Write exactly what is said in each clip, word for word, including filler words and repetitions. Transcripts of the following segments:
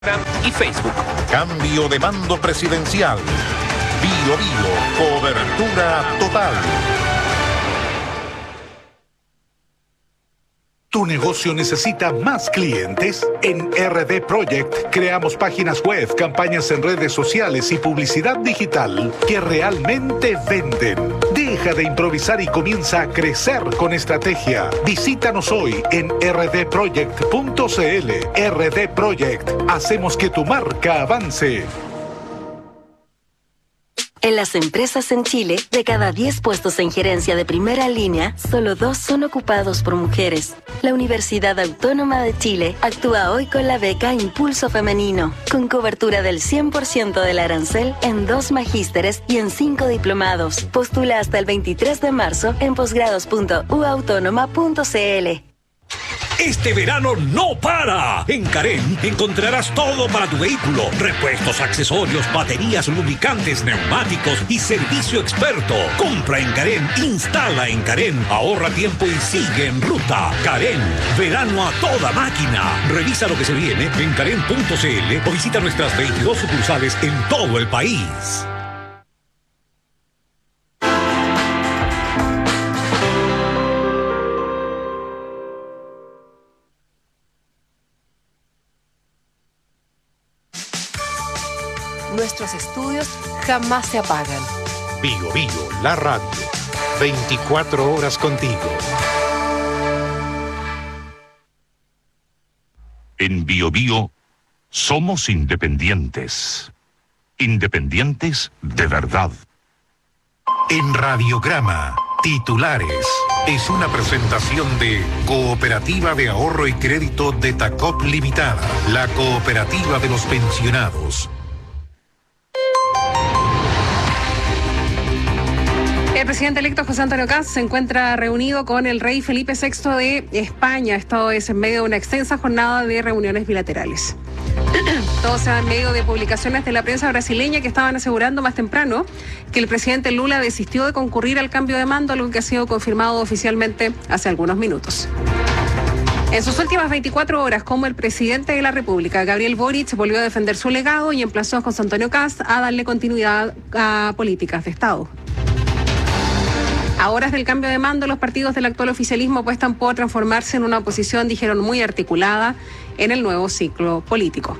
Y Facebook. Cambio de mando presidencial. Bio Bio, cobertura total. ¿Tu negocio necesita más clientes? En R D Project creamos páginas web, campañas en redes sociales y publicidad digital que realmente venden. Deja de improvisar y comienza a crecer con estrategia. Visítanos hoy en r d project punto c l. R D Project. Hacemos que tu marca avance. En las empresas en Chile, de cada diez puestos en gerencia de primera línea, solo dos son ocupados por mujeres. La Universidad Autónoma de Chile actúa hoy con la beca Impulso Femenino, con cobertura del cien por ciento del arancel en dos magísteres y en cinco diplomados. Postula hasta el veintitrés de marzo en posgrados punto u autónoma punto c l. Este verano no para. En Carén encontrarás todo para tu vehículo. Repuestos, accesorios, baterías, lubricantes, neumáticos y servicio experto. Compra en Carén, instala en Carén, ahorra tiempo y sigue en ruta. Carén, verano a toda máquina. Revisa lo que se viene en carén punto c l o visita nuestras veintidós sucursales en todo el país. Nuestros estudios jamás se apagan. Bio Bio, la radio. veinticuatro horas contigo. En Bio Bio somos independientes. Independientes de verdad. En Radiograma, titulares. Es una presentación de Cooperativa de Ahorro y Crédito de Tacop Limitada, la cooperativa de los pensionados. El presidente electo José Antonio Kast se encuentra reunido con el rey Felipe sexto de España. Esto es en medio de una extensa jornada de reuniones bilaterales. Todo se da en medio de publicaciones de la prensa brasileña que estaban asegurando más temprano que el presidente Lula desistió de concurrir al cambio de mando, algo que ha sido confirmado oficialmente hace algunos minutos. En sus últimas veinticuatro horas, como el presidente de la República, Gabriel Boric, volvió a defender su legado y emplazó a José Antonio Kast a darle continuidad a políticas de Estado. A horas del cambio de mando, los partidos del actual oficialismo apuestan por transformarse en una oposición, dijeron, muy articulada en el nuevo ciclo político.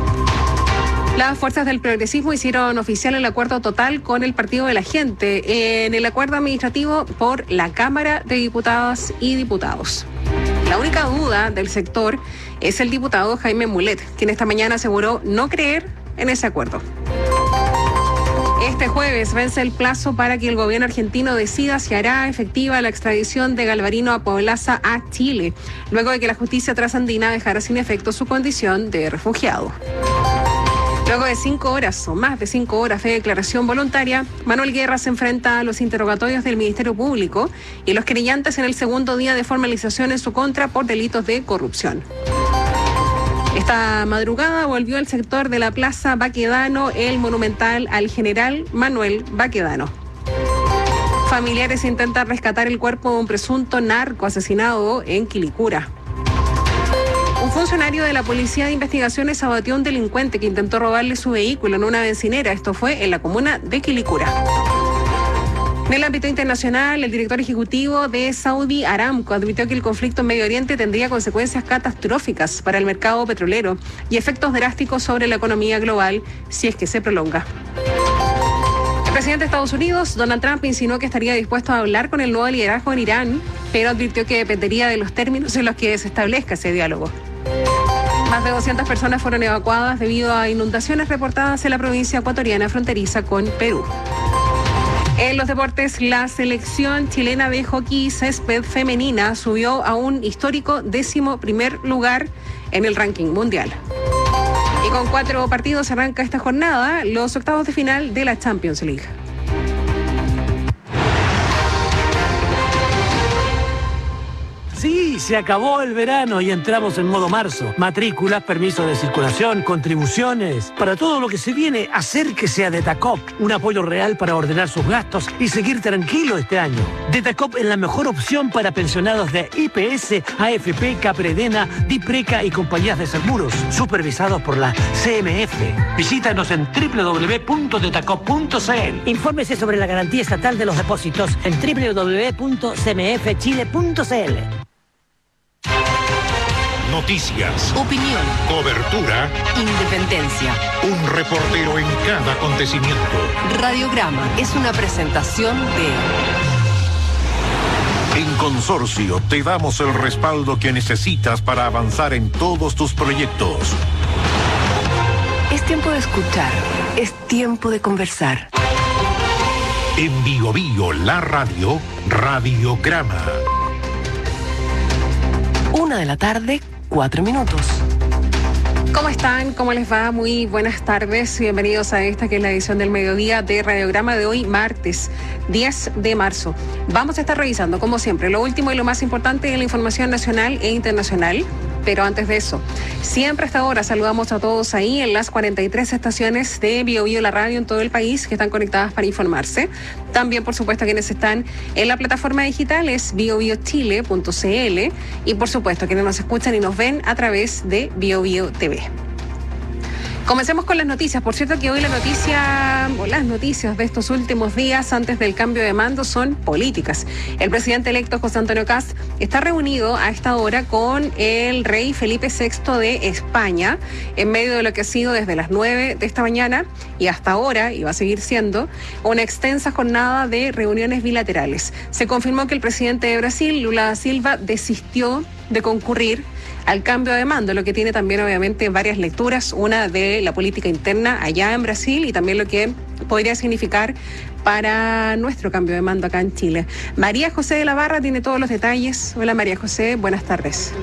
Las fuerzas del progresismo hicieron oficial el acuerdo total con el Partido de la Gente en el acuerdo administrativo por la Cámara de Diputadas y Diputados. La única duda del sector es el diputado Jaime Mulet, quien esta mañana aseguró no creer en ese acuerdo. Este jueves vence el plazo para que el gobierno argentino decida si hará efectiva la extradición de Galvarino Apolaza a Chile, luego de que la justicia trasandina dejara sin efecto su condición de refugiado. Luego de cinco horas o más de cinco horas de declaración voluntaria, Manuel Guerra se enfrenta a los interrogatorios del Ministerio Público y los querellantes en el segundo día de formalización en su contra por delitos de corrupción. Esta madrugada volvió al sector de la Plaza Baquedano el monumental al general Manuel Baquedano. Familiares intentan rescatar el cuerpo de un presunto narco asesinado en Quilicura. Un funcionario de la Policía de Investigaciones abatió a un delincuente que intentó robarle su vehículo en una bencinera. Esto fue en la comuna de Quilicura. En el ámbito internacional, el director ejecutivo de Saudi Aramco advirtió que el conflicto en Medio Oriente tendría consecuencias catastróficas para el mercado petrolero y efectos drásticos sobre la economía global si es que se prolonga. El presidente de Estados Unidos, Donald Trump, insinuó que estaría dispuesto a hablar con el nuevo liderazgo en Irán, pero advirtió que dependería de los términos en los que se establezca ese diálogo. Más de doscientas personas fueron evacuadas debido a inundaciones reportadas en la provincia ecuatoriana fronteriza con Perú. En los deportes, la selección chilena de hockey césped femenina subió a un histórico décimo primer lugar en el ranking mundial. Y con cuatro partidos arranca esta jornada los octavos de final de la Champions League. Sí, Sí, se acabó el verano y entramos en modo marzo. Matrículas, permiso de circulación, contribuciones. Para todo lo que se viene, acérquese a Detacop. Un apoyo real para ordenar sus gastos y seguir tranquilo este año. Detacop es la mejor opción para pensionados de I P S, A F P, Capredena, Dipreca y compañías de seguros, supervisados por la C M F. Visítanos en doble u doble u doble u punto detacop punto c l. Infórmese sobre la garantía estatal de los depósitos en doble u doble u doble u punto c m f chile punto c l. Noticias, Opinión. cobertura, Independencia. un reportero en cada acontecimiento. Radiograma es una presentación de... En Consorcio te damos el respaldo que necesitas para avanzar en todos tus proyectos. Es tiempo de escuchar. Es tiempo de conversar. En Bio Bio, la radio, Radiograma. Una de la tarde, cuatro minutos. ¿Cómo están? ¿Cómo les va? Muy buenas tardes. Bienvenidos a esta que es la edición del mediodía de Radiograma de hoy, martes diez de marzo. Vamos a estar revisando, como siempre, lo último y lo más importante de la información nacional e internacional. Pero antes de eso, siempre hasta ahora saludamos a todos ahí en las cuarenta y tres estaciones de Bio Bio, la radio en todo el país que están conectadas para informarse. También, por supuesto, quienes están en la plataforma digital es bio bio chile punto c l y, por supuesto, quienes nos escuchan y nos ven a través de Bio Bio T V. Comencemos con las noticias. Por cierto que hoy la noticia, o las noticias de estos últimos días antes del cambio de mando son políticas. El presidente electo José Antonio Kast está reunido a esta hora con el rey Felipe sexto de España en medio de lo que ha sido desde las nueve de esta mañana y hasta ahora, y va a seguir siendo, una extensa jornada de reuniones bilaterales. Se confirmó que el presidente de Brasil, Lula da Silva, desistió de concurrir al cambio de mando, lo que tiene también obviamente varias lecturas, una de la política interna allá en Brasil y también lo que podría significar para nuestro cambio de mando acá en Chile. María José de la Barra tiene todos los detalles. Hola María José, buenas tardes.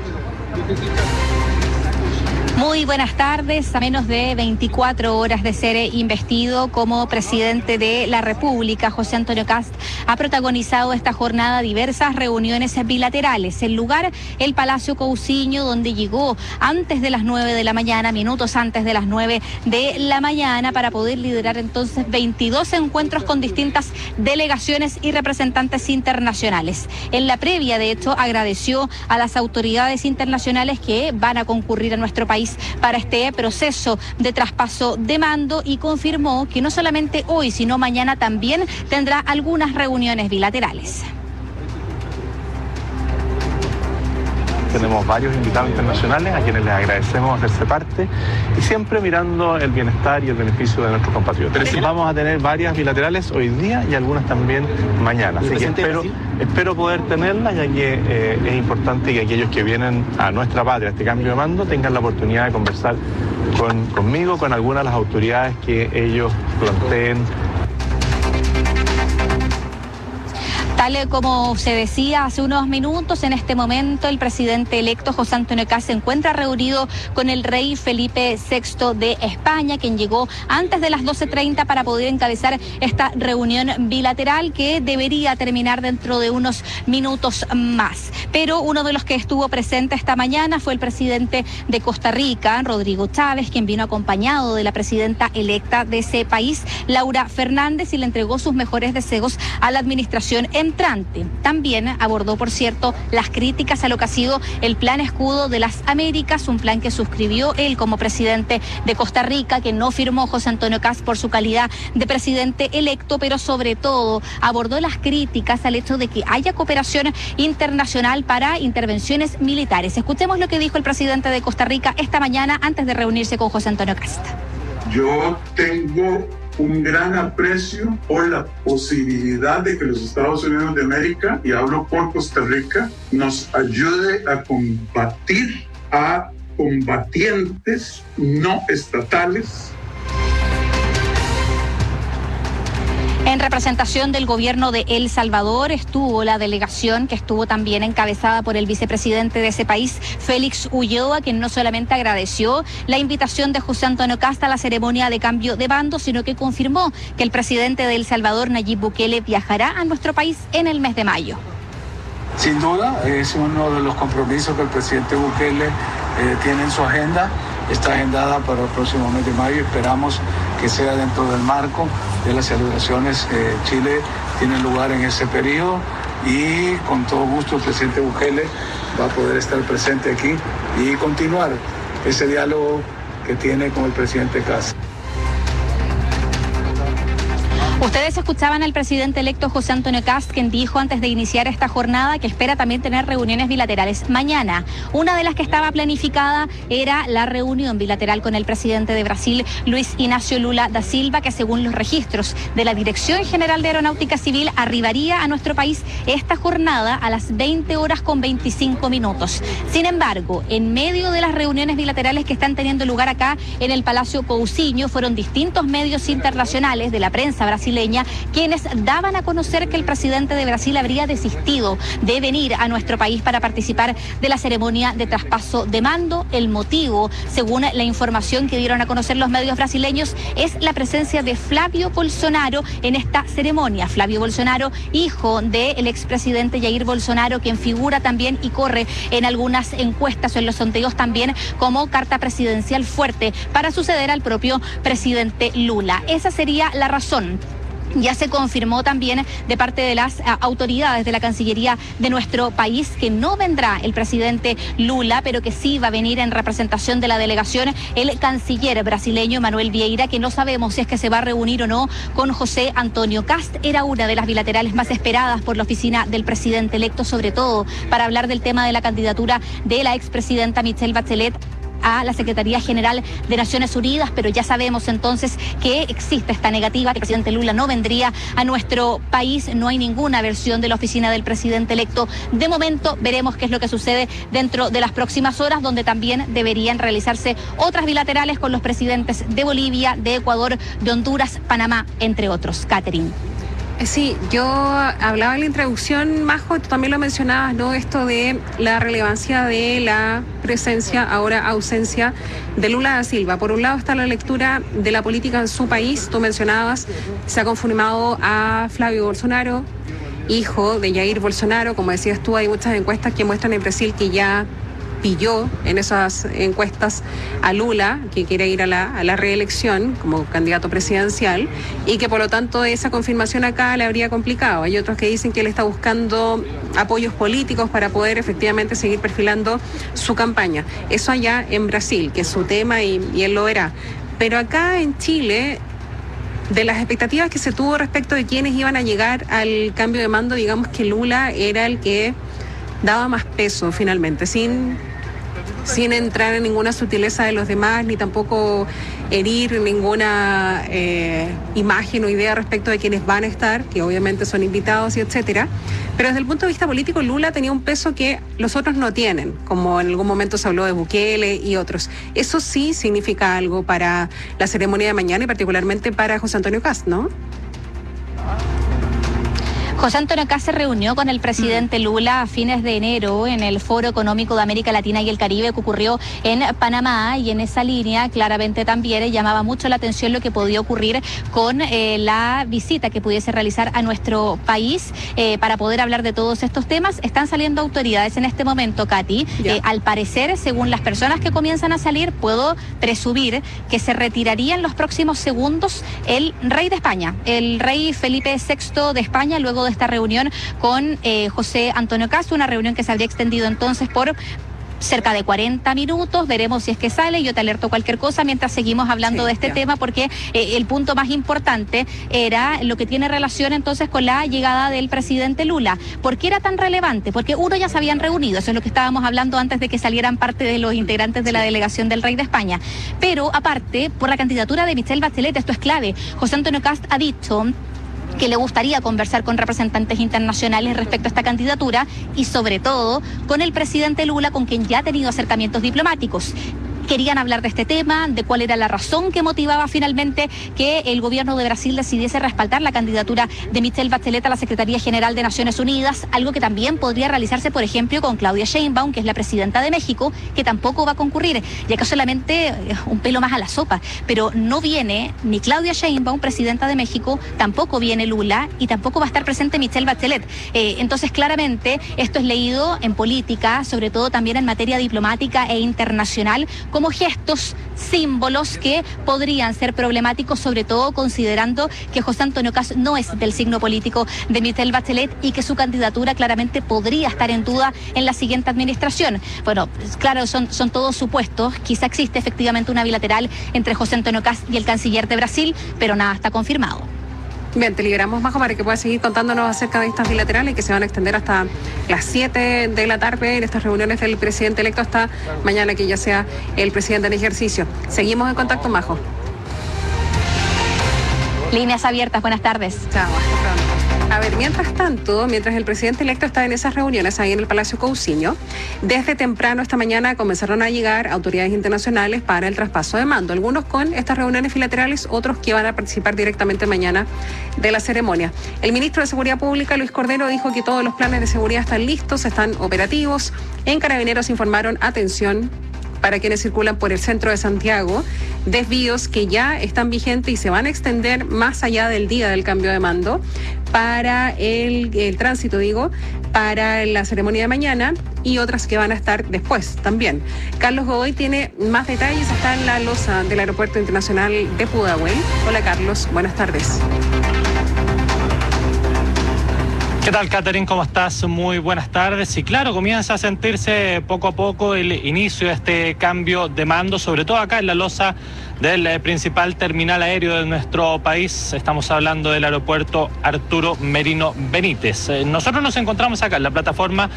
Muy buenas tardes. A menos de veinticuatro horas de ser investido como presidente de la República, José Antonio Kast ha protagonizado esta jornada diversas reuniones bilaterales. El lugar, el Palacio Cousiño, donde llegó antes de las nueve de la mañana, minutos antes de las nueve de la mañana, para poder liderar entonces veintidós encuentros con distintas delegaciones y representantes internacionales. En la previa, de hecho, agradeció a las autoridades internacionales que van a concurrir a nuestro país para este proceso de traspaso de mando y confirmó que no solamente hoy, sino mañana también tendrá algunas reuniones bilaterales. Tenemos varios invitados internacionales a quienes les agradecemos hacerse parte y siempre mirando el bienestar y el beneficio de nuestros compatriotas. Vamos a tener varias bilaterales hoy día y algunas también mañana, así que espero, espero poder tenerlas, ya que eh, es importante que aquellos que vienen a nuestra patria, a este cambio de mando, tengan la oportunidad de conversar con, conmigo, con algunas de las autoridades que ellos planteen. Tal como se decía hace unos minutos, en este momento el presidente electo José Antonio Kast se encuentra reunido con el rey Felipe sexto de España, quien llegó antes de las doce treinta para poder encabezar esta reunión bilateral que debería terminar dentro de unos minutos más. Pero uno de los que estuvo presente esta mañana fue el presidente de Costa Rica, Rodrigo Chávez, quien vino acompañado de la presidenta electa de ese país, Laura Fernández, y le entregó sus mejores deseos a la administración en entrante. También abordó, por cierto, las críticas a lo que ha sido el Plan Escudo de las Américas, un plan que suscribió él como presidente de Costa Rica, que no firmó José Antonio Kast por su calidad de presidente electo, pero sobre todo abordó las críticas al hecho de que haya cooperación internacional para intervenciones militares. Escuchemos lo que dijo el presidente de Costa Rica esta mañana antes de reunirse con José Antonio Kast. Yo tengo un gran aprecio por la posibilidad de que los Estados Unidos de América, y hablo por Costa Rica, nos ayude a combatir a combatientes no estatales. En representación del gobierno de El Salvador estuvo la delegación que estuvo también encabezada por el vicepresidente de ese país, Félix Ulloa, quien no solamente agradeció la invitación de José Antonio Kast a la ceremonia de cambio de bando, sino que confirmó que el presidente de El Salvador, Nayib Bukele, viajará a nuestro país en el mes de mayo. Sin duda, es uno de los compromisos que el presidente Bukele eh, tiene en su agenda. Está agendada para el próximo mes de mayo. Esperamos que sea dentro del marco de las celebraciones. Eh, Chile tiene lugar en ese periodo y con todo gusto el presidente Bukele va a poder estar presente aquí y continuar ese diálogo que tiene con el presidente Kast. Ustedes escuchaban al presidente electo José Antonio Kast, quien dijo antes de iniciar esta jornada que espera también tener reuniones bilaterales mañana. Una de las que estaba planificada era la reunión bilateral con el presidente de Brasil, Luis Ignacio Lula da Silva, que según los registros de la Dirección General de Aeronáutica Civil arribaría a nuestro país esta jornada a las veinte horas con veinticinco minutos. Sin embargo, en medio de las reuniones bilaterales que están teniendo lugar acá en el Palacio Cousiño, fueron distintos medios internacionales de la prensa brasileña quienes daban a conocer que el presidente de Brasil habría desistido de venir a nuestro país para participar de la ceremonia de traspaso de mando. El motivo, según la información que dieron a conocer los medios brasileños, es la presencia de Flavio Bolsonaro en esta ceremonia. Flavio Bolsonaro, hijo del expresidente Jair Bolsonaro, quien figura también y corre en algunas encuestas o en los sondeos también como carta presidencial fuerte para suceder al propio presidente Lula. Esa sería la razón. Ya se confirmó también de parte de las uh, autoridades de la Cancillería de nuestro país que no vendrá el presidente Lula, pero que sí va a venir en representación de la delegación el canciller brasileño Manuel Vieira, que no sabemos si es que se va a reunir o no con José Antonio Kast. Era una de las bilaterales más esperadas por la oficina del presidente electo, sobre todo para hablar del tema de la candidatura de la expresidenta Michelle Bachelet a la Secretaría General de Naciones Unidas, pero ya sabemos entonces que existe esta negativa, que el presidente Lula no vendría a nuestro país. No hay ninguna versión de la oficina del presidente electo. De momento veremos qué es lo que sucede dentro de las próximas horas, donde también deberían realizarse otras bilaterales con los presidentes de Bolivia, de Ecuador, de Honduras, Panamá, entre otros. Catherine. Sí, yo hablaba en la introducción, Majo, tú también lo mencionabas, ¿no? Esto de la relevancia de la presencia, ahora ausencia, de Lula da Silva. Por un lado está la lectura de la política en su país, tú mencionabas, se ha confirmado a Flavio Bolsonaro, hijo de Jair Bolsonaro. Como decías tú, hay muchas encuestas que muestran en Brasil que ya pilló en esas encuestas a Lula, que quiere ir a la, a la reelección como candidato presidencial, y que por lo tanto esa confirmación acá le habría complicado. Hay otros que dicen que él está buscando apoyos políticos para poder efectivamente seguir perfilando su campaña. Eso allá en Brasil, que es su tema y, y él lo verá. Pero acá en Chile, de las expectativas que se tuvo respecto de quiénes iban a llegar al cambio de mando, digamos que Lula era el que daba más peso finalmente, sin, sin entrar en ninguna sutileza de los demás, ni tampoco herir ninguna eh, imagen o idea respecto de quienes van a estar, que obviamente son invitados y etcétera. Pero desde el punto de vista político, Lula tenía un peso que los otros no tienen, como en algún momento se habló de Bukele y otros. Eso sí significa algo para la ceremonia de mañana y particularmente para José Antonio Kast, ¿no? José Antonio Kast se reunió con el presidente Lula a fines de enero en el Foro Económico de América Latina y el Caribe que ocurrió en Panamá, y en esa línea claramente también llamaba mucho la atención lo que podía ocurrir con eh, la visita que pudiese realizar a nuestro país eh, para poder hablar de todos estos temas. Están saliendo autoridades en este momento, Katy. Eh, al parecer, según las personas que comienzan a salir, puedo presumir que se retiraría en los próximos segundos el rey de España, el rey Felipe sexto de España, luego de esta reunión con eh, José Antonio Kast, una reunión que se habría extendido entonces por cerca de cuarenta minutos. Veremos si es que sale, yo te alerto cualquier cosa mientras seguimos hablando sí, de este ya. tema, porque eh, el punto más importante era lo que tiene relación entonces con la llegada del presidente Lula. ¿Por qué era tan relevante? Porque uno, ya se habían reunido, eso es lo que estábamos hablando antes de que salieran parte de los integrantes de la delegación del Rey de España, pero aparte por la candidatura de Michelle Bachelet. Esto es clave. José Antonio Kast ha dicho que le gustaría conversar con representantes internacionales respecto a esta candidatura y sobre todo con el presidente Lula, con quien ya ha tenido acercamientos diplomáticos. querían hablar de este tema, de cuál era la razón que motivaba finalmente que el gobierno de Brasil decidiese respaldar la candidatura de Michelle Bachelet a la Secretaría General de Naciones Unidas, algo que también podría realizarse, por ejemplo, con Claudia Sheinbaum, que es la presidenta de México, que tampoco va a concurrir, y acá solamente un pelo más a la sopa, pero no viene ni Claudia Sheinbaum, presidenta de México, tampoco viene Lula y tampoco va a estar presente Michelle Bachelet. Eh, entonces, claramente, esto es leído en política, sobre todo también en materia diplomática e internacional, como gestos, símbolos que podrían ser problemáticos, sobre todo considerando que José Antonio Kast no es del signo político de Michelle Bachelet y que su candidatura claramente podría estar en duda en la siguiente administración. Bueno, claro, son, son todos supuestos. Quizá existe efectivamente una bilateral entre José Antonio Kast y el canciller de Brasil, pero nada está confirmado. Bien, te liberamos, Majo, para que puedas seguir contándonos acerca de estas bilaterales que se van a extender hasta las siete de la tarde en estas reuniones del presidente electo hasta mañana que ya sea el presidente en ejercicio. Seguimos en contacto, Majo. Líneas abiertas, buenas tardes. Chao, hasta pronto. A ver, mientras tanto, mientras el presidente electo está en esas reuniones ahí en el Palacio Cousiño, desde temprano esta mañana comenzaron a llegar autoridades internacionales para el traspaso de mando, algunos con estas reuniones bilaterales, otros que van a participar directamente mañana de la ceremonia. El ministro de Seguridad Pública, Luis Cordero, dijo que todos los planes de seguridad están listos, están operativos. En Carabineros informaron, atención, para quienes circulan por el centro de Santiago, desvíos que ya están vigentes y se van a extender más allá del día del cambio de mando para el, el tránsito, digo, para la ceremonia de mañana y otras que van a estar después también. Carlos Godoy tiene más detalles, está en la losa del Aeropuerto Internacional de Pudahuel. Hola, Carlos, buenas tardes. ¿Qué tal, Catherine? ¿Cómo estás? Muy buenas tardes. Y claro, comienza a sentirse poco a poco el inicio de este cambio de mando, sobre todo acá en la losa del principal terminal aéreo de nuestro país. Estamos hablando del aeropuerto Arturo Merino Benítez. Nosotros nos encontramos acá en la plataforma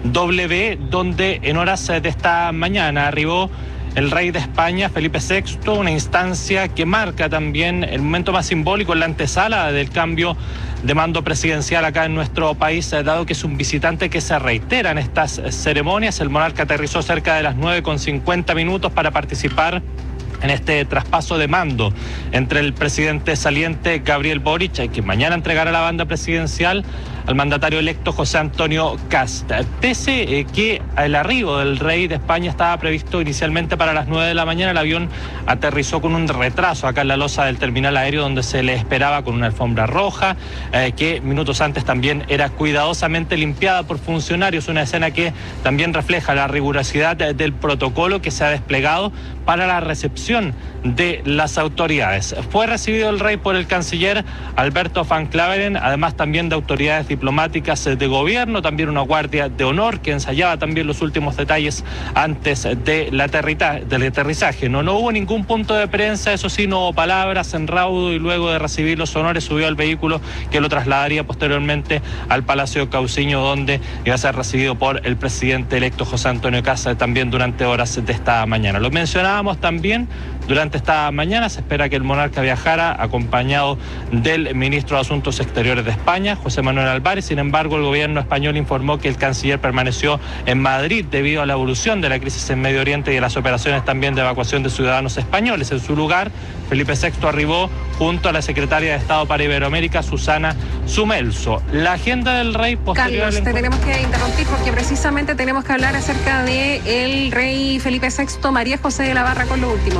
W, donde en horas de esta mañana arribó el rey de España, Felipe sexto, una instancia que marca también el momento más simbólico en la antesala del cambio de mando presidencial acá en nuestro país, dado que es un visitante que se reitera en estas ceremonias. El monarca aterrizó cerca de las nueve con cincuenta minutos para participar en este traspaso de mando entre el presidente saliente Gabriel Boric, que mañana entregará la banda presidencial al mandatario electo José Antonio Kast. Pese eh, que el arribo del rey de España estaba previsto inicialmente para las nueve de la mañana, el avión aterrizó con un retraso acá en la losa del terminal aéreo, donde se le esperaba con una alfombra roja, eh, que minutos antes también era cuidadosamente limpiada por funcionarios, una escena que también refleja la rigurosidad del protocolo que se ha desplegado para la recepción de las autoridades. Fue recibido el rey por el canciller Alberto Van Claveren, además también de autoridades diplomáticas de gobierno, también una guardia de honor que ensayaba también los últimos detalles antes de la aterrita, del aterrizaje. No, no hubo ningún punto de prensa, eso sí, no hubo palabras en raudo, y luego de recibir los honores subió al vehículo que lo trasladaría posteriormente al Palacio Cousiño, donde iba a ser recibido por el presidente electo José Antonio Kast también durante horas de esta mañana. Lo mencionábamos también, durante esta mañana se espera que el monarca viajara acompañado del ministro de Asuntos Exteriores de España, José Manuel Álvarez. Sin embargo, el gobierno español informó que el canciller permaneció en Madrid debido a la evolución de la crisis en Medio Oriente y de las operaciones también de evacuación de ciudadanos españoles. En su lugar, Felipe sexto arribó junto a la secretaria de Estado para Iberoamérica, Susana Sumelso. La agenda del rey posterior... Carlos, te tenemos que interrumpir porque precisamente tenemos que hablar acerca de el rey Felipe sexto, María José de la Barra, con lo último.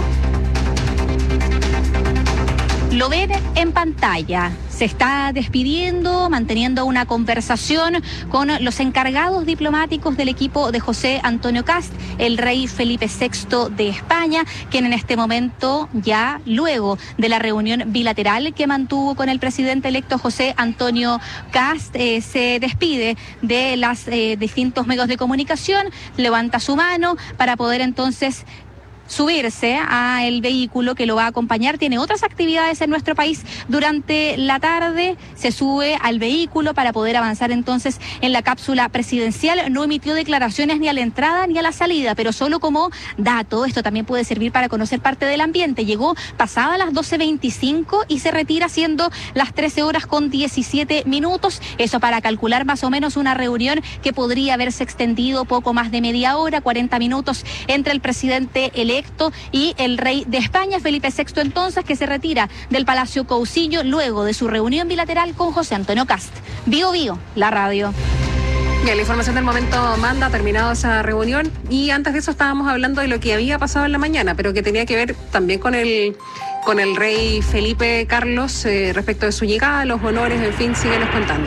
Lo ven en pantalla. Se está despidiendo, manteniendo una conversación con los encargados diplomáticos del equipo de José Antonio Kast, el rey Felipe sexto de España, quien en este momento, ya luego de la reunión bilateral que mantuvo con el presidente electo José Antonio Kast, eh, se despide de los eh, distintos medios de comunicación, levanta su mano para poder entonces subirse a el vehículo que lo va a acompañar. Tiene otras actividades en nuestro país durante la tarde. Se sube al vehículo para poder avanzar entonces en la cápsula presidencial. No emitió declaraciones ni a la entrada ni a la salida, pero solo como dato, esto también puede servir para conocer parte del ambiente. Llegó pasada las doce veinticinco y se retira siendo las trece horas con diecisiete minutos. Eso para calcular más o menos una reunión que podría haberse extendido poco más de media hora, cuarenta minutos, entre el presidente electo electo y el rey de España, Felipe sexto, entonces, que se retira del Palacio Cousiño luego de su reunión bilateral con José Antonio Kast. Bio Bio, la radio. Bien, la información del momento manda, ha terminado esa reunión y antes de eso estábamos hablando de lo que había pasado en la mañana, pero que tenía que ver también con el con el rey Felipe Carlos eh, respecto de su llegada, los honores, en fin, síguenos contando.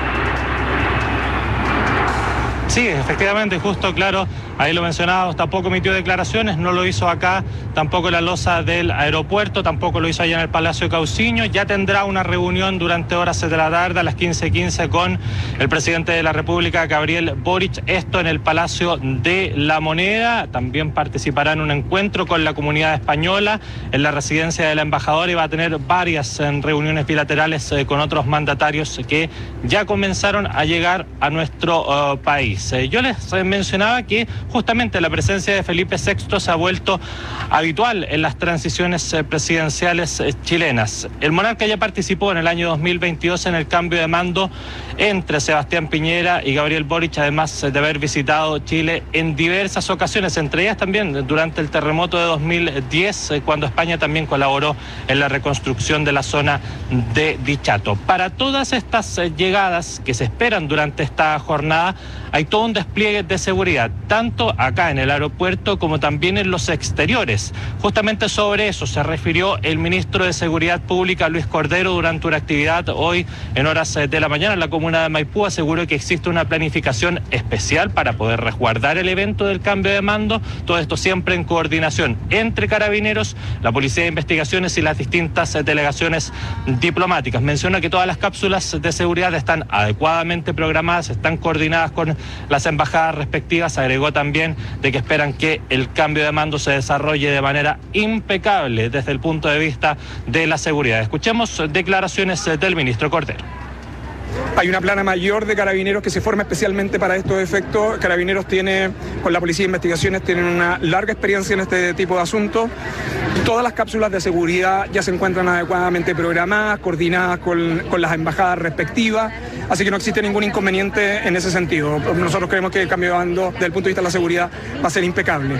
Sí, efectivamente, justo, claro, ahí lo mencionábamos, tampoco emitió declaraciones, no lo hizo acá, tampoco en la loza del aeropuerto, tampoco lo hizo allá en el Palacio Cousiño. Ya tendrá una reunión durante horas de la tarde a las quince quince con el presidente de la República, Gabriel Boric, esto en el Palacio de la Moneda. También participará en un encuentro con la comunidad española en la residencia del embajador y va a tener varias eh, reuniones bilaterales eh, con otros mandatarios que ya comenzaron a llegar a nuestro uh, país. Yo les mencionaba que justamente la presencia de Felipe sexto se ha vuelto habitual en las transiciones presidenciales chilenas. El monarca ya participó en el año dos mil veintidós en el cambio de mando entre Sebastián Piñera y Gabriel Boric, además de haber visitado Chile en diversas ocasiones, entre ellas también durante el terremoto de dos mil diez, cuando España también colaboró en la reconstrucción de la zona de Dichato. Para todas estas llegadas que se esperan durante esta jornada, hay todo un despliegue de seguridad, tanto acá en el aeropuerto como también en los exteriores. Justamente sobre eso se refirió el ministro de Seguridad Pública, Luis Cordero, durante una actividad hoy en horas de la mañana en la comuna de Maipú. Aseguró que existe una planificación especial para poder resguardar el evento del cambio de mando, todo esto siempre en coordinación entre Carabineros, la Policía de Investigaciones y las distintas delegaciones diplomáticas. Menciona que todas las cápsulas de seguridad están adecuadamente programadas, están coordinadas con las embajadas respectivas. Agregó también de que esperan que el cambio de mando se desarrolle de manera impecable desde el punto de vista de la seguridad. Escuchemos declaraciones del ministro Cordero. Hay una plana mayor de Carabineros que se forma especialmente para estos efectos. Carabineros tiene, con la Policía de Investigaciones, tienen una larga experiencia en este tipo de asuntos. Todas las cápsulas de seguridad ya se encuentran adecuadamente programadas, coordinadas con, con las embajadas respectivas, así que no existe ningún inconveniente en ese sentido. Nosotros creemos que el cambio de bando, desde el punto de vista de la seguridad, va a ser impecable.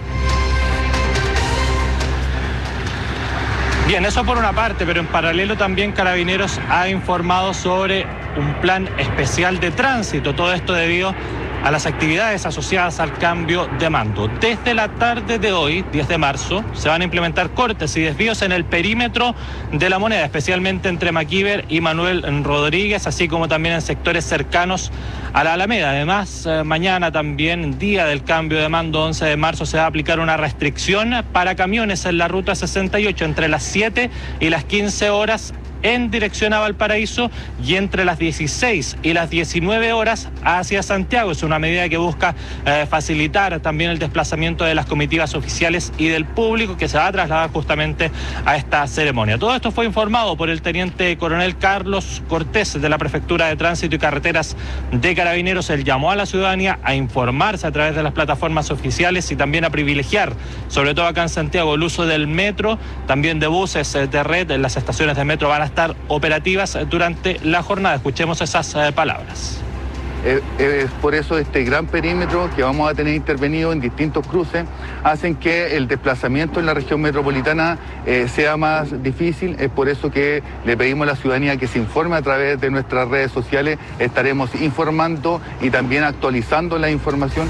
Bien, eso por una parte, pero en paralelo también Carabineros ha informado sobre un plan especial de tránsito, todo esto debido a las actividades asociadas al cambio de mando. Desde la tarde de hoy, diez de marzo, se van a implementar cortes y desvíos en el perímetro de la Moneda, especialmente entre Maquiver y Manuel Rodríguez, así como también en sectores cercanos a la Alameda. Además, eh, mañana también, día del cambio de mando, once de marzo, se va a aplicar una restricción para camiones en la ruta sesenta y ocho entre las siete y las quince horas en dirección a Valparaíso y entre las dieciséis y las diecinueve horas hacia Santiago. Es una medida que busca eh, facilitar también el desplazamiento de las comitivas oficiales y del público que se va a trasladar justamente a esta ceremonia. Todo esto fue informado por el teniente coronel Carlos Cortés de la Prefectura de Tránsito y Carreteras de Carabineros. Él llamó a la ciudadanía a informarse a través de las plataformas oficiales y también a privilegiar, sobre todo acá en Santiago, el uso del metro, también de buses de red. En las estaciones de metro van a estar operativas durante la jornada. Escuchemos esas eh, palabras. Es, es por eso este gran perímetro que vamos a tener intervenido en distintos cruces hacen que el desplazamiento en la región metropolitana eh, sea más difícil. Es por eso que le pedimos a la ciudadanía que se informe a través de nuestras redes sociales. Estaremos informando y también actualizando la información.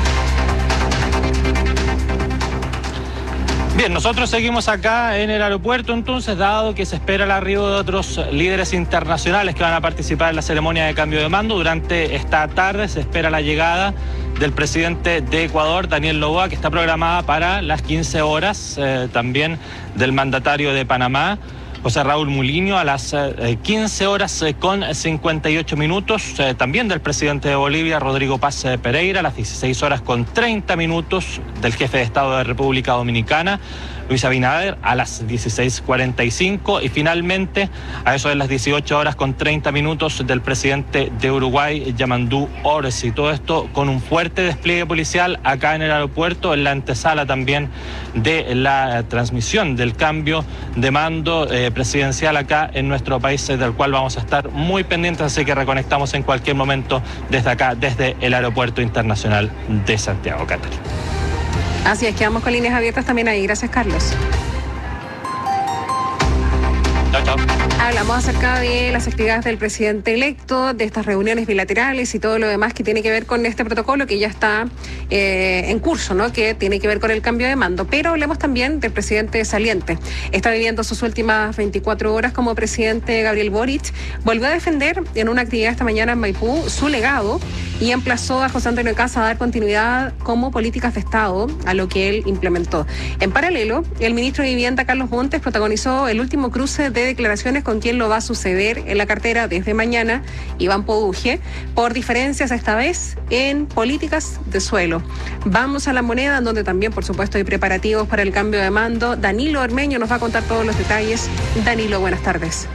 Bien, nosotros seguimos acá en el aeropuerto, entonces, dado que se espera el arribo de otros líderes internacionales que van a participar en la ceremonia de cambio de mando. Durante esta tarde se espera la llegada del presidente de Ecuador, Daniel Noboa, que está programada para las quince horas, eh, también del mandatario de Panamá, José Raúl Muliño, a las eh, quince horas eh, con cincuenta y ocho minutos, eh, también del presidente de Bolivia, Rodrigo Paz eh, Pereira, a las dieciséis horas con treinta minutos, del jefe de Estado de República Dominicana, Luis Abinader, a las dieciséis cuarenta y cinco, y finalmente a eso de las dieciocho horas con treinta minutos del presidente de Uruguay, Yamandú Orsi. Todo esto con un fuerte despliegue policial acá en el aeropuerto, en la antesala también de la transmisión del cambio de mando eh, presidencial acá en nuestro país, del cual vamos a estar muy pendientes, así que reconectamos en cualquier momento desde acá, desde el Aeropuerto Internacional de Santiago. Catherine. Así es, quedamos con líneas abiertas también ahí. Gracias, Carlos. Chao, chao. Hablamos acerca de las actividades del presidente electo, de estas reuniones bilaterales y todo lo demás que tiene que ver con este protocolo que ya está eh, en curso, ¿no? Que tiene que ver con el cambio de mando. Pero hablemos también del presidente saliente. Está viviendo sus últimas veinticuatro horas como presidente Gabriel Boric. Volvió a defender en una actividad esta mañana en Maipú su legado y emplazó a José Antonio Kast a dar continuidad como políticas de Estado a lo que él implementó. En paralelo, el ministro de Vivienda, Carlos Montes, protagonizó el último cruce de declaraciones con quien lo va a suceder en la cartera desde mañana, Iván Poduje, por diferencias esta vez en políticas de suelo. Vamos a La Moneda, donde también, por supuesto, hay preparativos para el cambio de mando. Danilo Ormeño nos va a contar todos los detalles. Danilo, buenas tardes.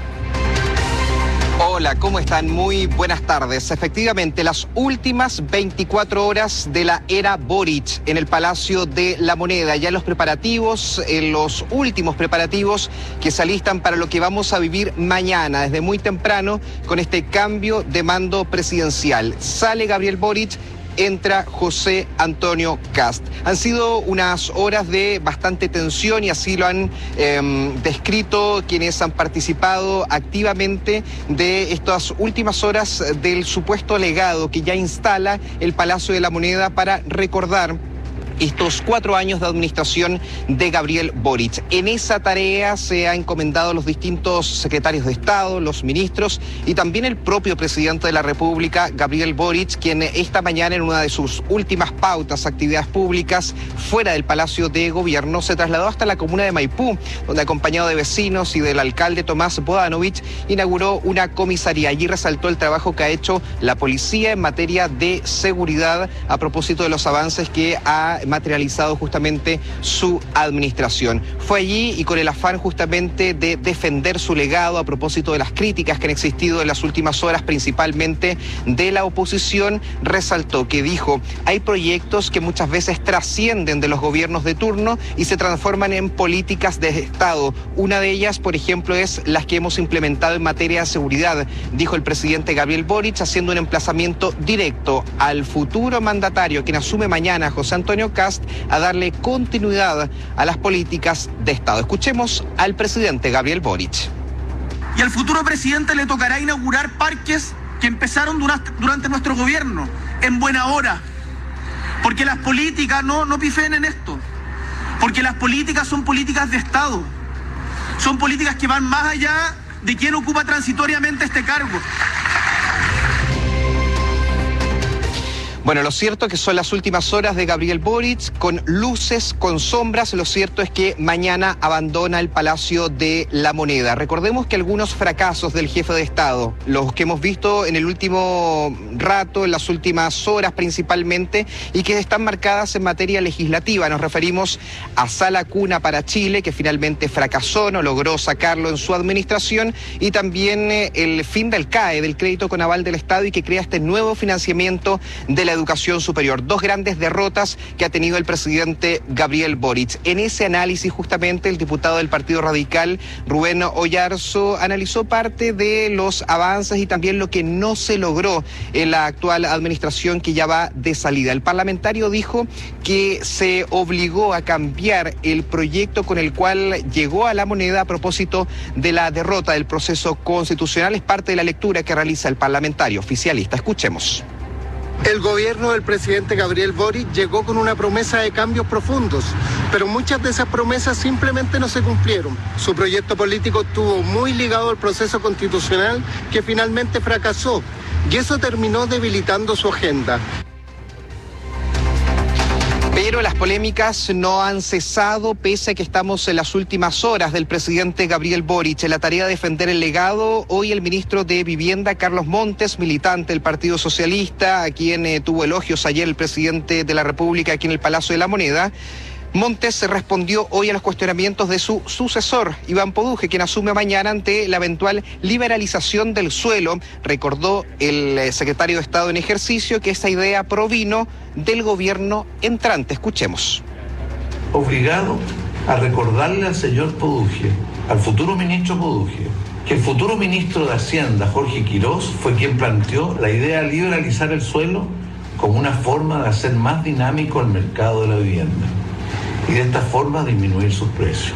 Hola, ¿cómo están? Muy buenas tardes. Efectivamente, las últimas veinticuatro horas de la era Boric en el Palacio de la Moneda. Ya los preparativos, en los últimos preparativos que se alistan para lo que vamos a vivir mañana, desde muy temprano, con este cambio de mando presidencial. Sale Gabriel Boric, entra José Antonio Kast. Han sido unas horas de bastante tensión y así lo han eh, descrito quienes han participado activamente de estas últimas horas del supuesto legado que ya instala el Palacio de la Moneda para recordar estos cuatro años de administración de Gabriel Boric. En esa tarea se ha encomendado a los distintos secretarios de Estado, los ministros y también el propio presidente de la República, Gabriel Boric, quien esta mañana en una de sus últimas pautas, actividades públicas, fuera del Palacio de Gobierno, se trasladó hasta la comuna de Maipú, donde acompañado de vecinos y del alcalde Tomás Bodanovich, inauguró una comisaría. Allí resaltó el trabajo que ha hecho la policía en materia de seguridad a propósito de los avances que ha materializado justamente su administración. Fue allí y con el afán justamente de defender su legado a propósito de las críticas que han existido en las últimas horas, principalmente de la oposición, resaltó que dijo, hay proyectos que muchas veces trascienden de los gobiernos de turno y se transforman en políticas de Estado. Una de ellas, por ejemplo, es las que hemos implementado en materia de seguridad, dijo el presidente Gabriel Boric, haciendo un emplazamiento directo al futuro mandatario, quien asume mañana, José Antonio Kast, a darle continuidad a las políticas de Estado. Escuchemos al presidente Gabriel Boric. Y al futuro presidente le tocará inaugurar parques que empezaron durante, durante nuestro gobierno, en buena hora. Porque las políticas, no, no pifeen en esto, porque las políticas son políticas de Estado. Son políticas que van más allá de quien ocupa transitoriamente este cargo. Bueno, lo cierto es que son las últimas horas de Gabriel Boric, con luces, con sombras. Lo cierto es que mañana abandona el Palacio de la Moneda. Recordemos que algunos fracasos del jefe de Estado, los que hemos visto en el último rato, en las últimas horas principalmente, y que están marcadas en materia legislativa. Nos referimos a Sala Cuna para Chile, que finalmente fracasó, no logró sacarlo en su administración, y también eh, el fin del C A E, del crédito con aval del Estado, y que crea este nuevo financiamiento de la educación superior. Dos grandes derrotas que ha tenido el presidente Gabriel Boric. En ese análisis, justamente, el diputado del Partido Radical, Rubén Oyarzo, analizó parte de los avances y también lo que no se logró en la actual administración, que ya va de salida. El parlamentario dijo que se obligó a cambiar el proyecto con el cual llegó a la Moneda a propósito de la derrota del proceso constitucional. Es parte de la lectura que realiza el parlamentario oficialista. Escuchemos. El gobierno del presidente Gabriel Boric llegó con una promesa de cambios profundos, pero muchas de esas promesas simplemente no se cumplieron. Su proyecto político estuvo muy ligado al proceso constitucional, que finalmente fracasó, y eso terminó debilitando su agenda. Pero las polémicas no han cesado, pese a que estamos en las últimas horas del presidente Gabriel Boric. En la tarea de defender el legado, hoy el ministro de Vivienda, Carlos Montes, militante del Partido Socialista, a quien eh, tuvo elogios ayer el presidente de la República aquí en el Palacio de la Moneda, Montes respondió hoy a los cuestionamientos de su sucesor, Iván Poduje, quien asume mañana ante la eventual liberalización del suelo. Recordó el secretario de Estado en ejercicio que esa idea provino del gobierno entrante. Escuchemos. Obligado a recordarle al señor Poduje, al futuro ministro Poduje, que el futuro ministro de Hacienda, Jorge Quirós, fue quien planteó la idea de liberalizar el suelo como una forma de hacer más dinámico el mercado de la vivienda. y de esta forma disminuir sus precios.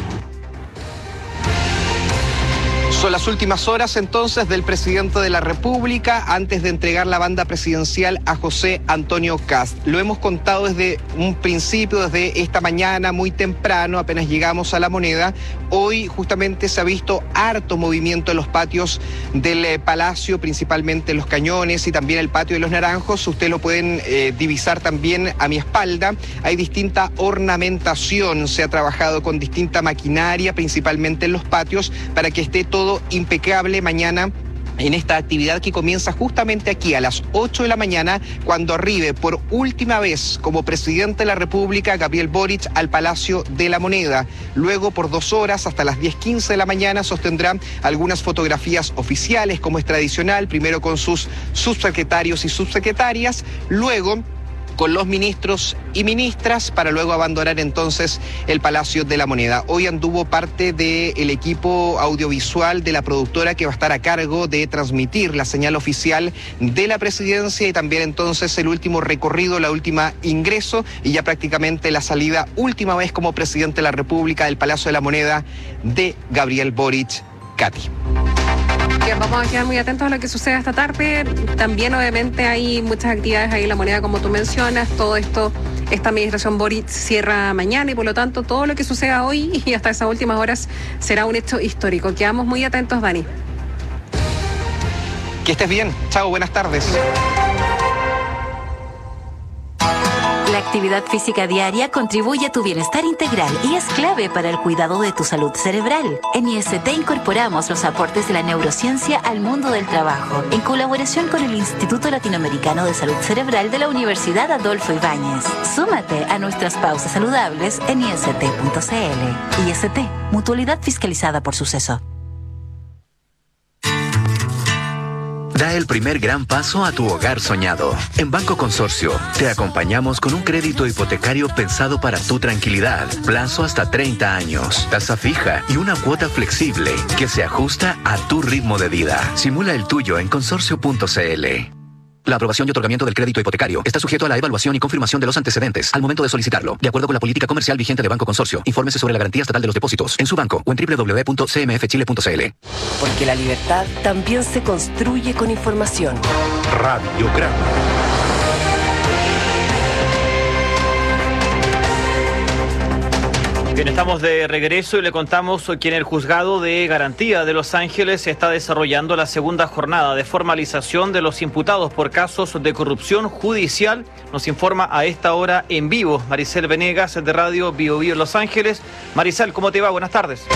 Son las últimas horas entonces del presidente de la República antes de entregar la banda presidencial a José Antonio Kast. Lo hemos contado desde un principio, desde esta mañana, muy temprano, apenas llegamos a La Moneda. Hoy justamente se ha visto harto movimiento en los patios del eh, Palacio, principalmente en los Cañones y también el patio de los Naranjos. Ustedes lo pueden eh, divisar también a mi espalda. Hay distinta ornamentación, se ha trabajado con distinta maquinaria, principalmente en los patios, para que esté todo impecable mañana en esta actividad que comienza justamente aquí a las ocho de la mañana, cuando arribe por última vez como presidente de la República Gabriel Boric al Palacio de la Moneda. Luego por dos horas hasta las diez quince de la mañana sostendrá algunas fotografías oficiales como es tradicional, primero con sus subsecretarios y subsecretarias, luego con los ministros y ministras, para luego abandonar entonces el Palacio de la Moneda. Hoy anduvo parte del equipo audiovisual de la productora que va a estar a cargo de transmitir la señal oficial de la presidencia y también entonces el último recorrido, la última ingreso y ya prácticamente la salida última vez como presidente de la República del Palacio de la Moneda de Gabriel Boric. Katy. Bien, vamos a quedar muy atentos a lo que suceda esta tarde. También obviamente hay muchas actividades ahí en La Moneda, como tú mencionas. Todo esto, esta administración Boric cierra mañana y por lo tanto todo lo que suceda hoy y hasta esas últimas horas será un hecho histórico. Quedamos muy atentos, Dani. Que estés bien. Chao, buenas tardes. La actividad física diaria contribuye a tu bienestar integral y es clave para el cuidado de tu salud cerebral. En I S T incorporamos los aportes de la neurociencia al mundo del trabajo, en colaboración con el Instituto Latinoamericano de Salud Cerebral de la Universidad Adolfo Ibáñez. Súmate a nuestras pausas saludables en I S T punto C L. I S T, mutualidad fiscalizada por Suceso. Da el primer gran paso a tu hogar soñado. En Banco Consorcio, te acompañamos con un crédito hipotecario pensado para tu tranquilidad. Plazo hasta treinta años, tasa fija y una cuota flexible que se ajusta a tu ritmo de vida. Simula el tuyo en consorcio punto C L. La aprobación y otorgamiento del crédito hipotecario está sujeto a la evaluación y confirmación de los antecedentes al momento de solicitarlo, de acuerdo con la política comercial vigente de Banco Consorcio. Infórmese sobre la garantía estatal de los depósitos en su banco o en doble u doble u doble u punto c m f chile punto c l. Porque la libertad también se construye con información. Radiograma. Bien, estamos de regreso y le contamos que en el Juzgado de Garantía de Los Ángeles se está desarrollando la segunda jornada de formalización de los imputados por casos de corrupción judicial. Nos informa a esta hora en vivo Maricel Venegas de Radio Bio Bio Los Ángeles. Maricel, ¿cómo te va? Buenas tardes.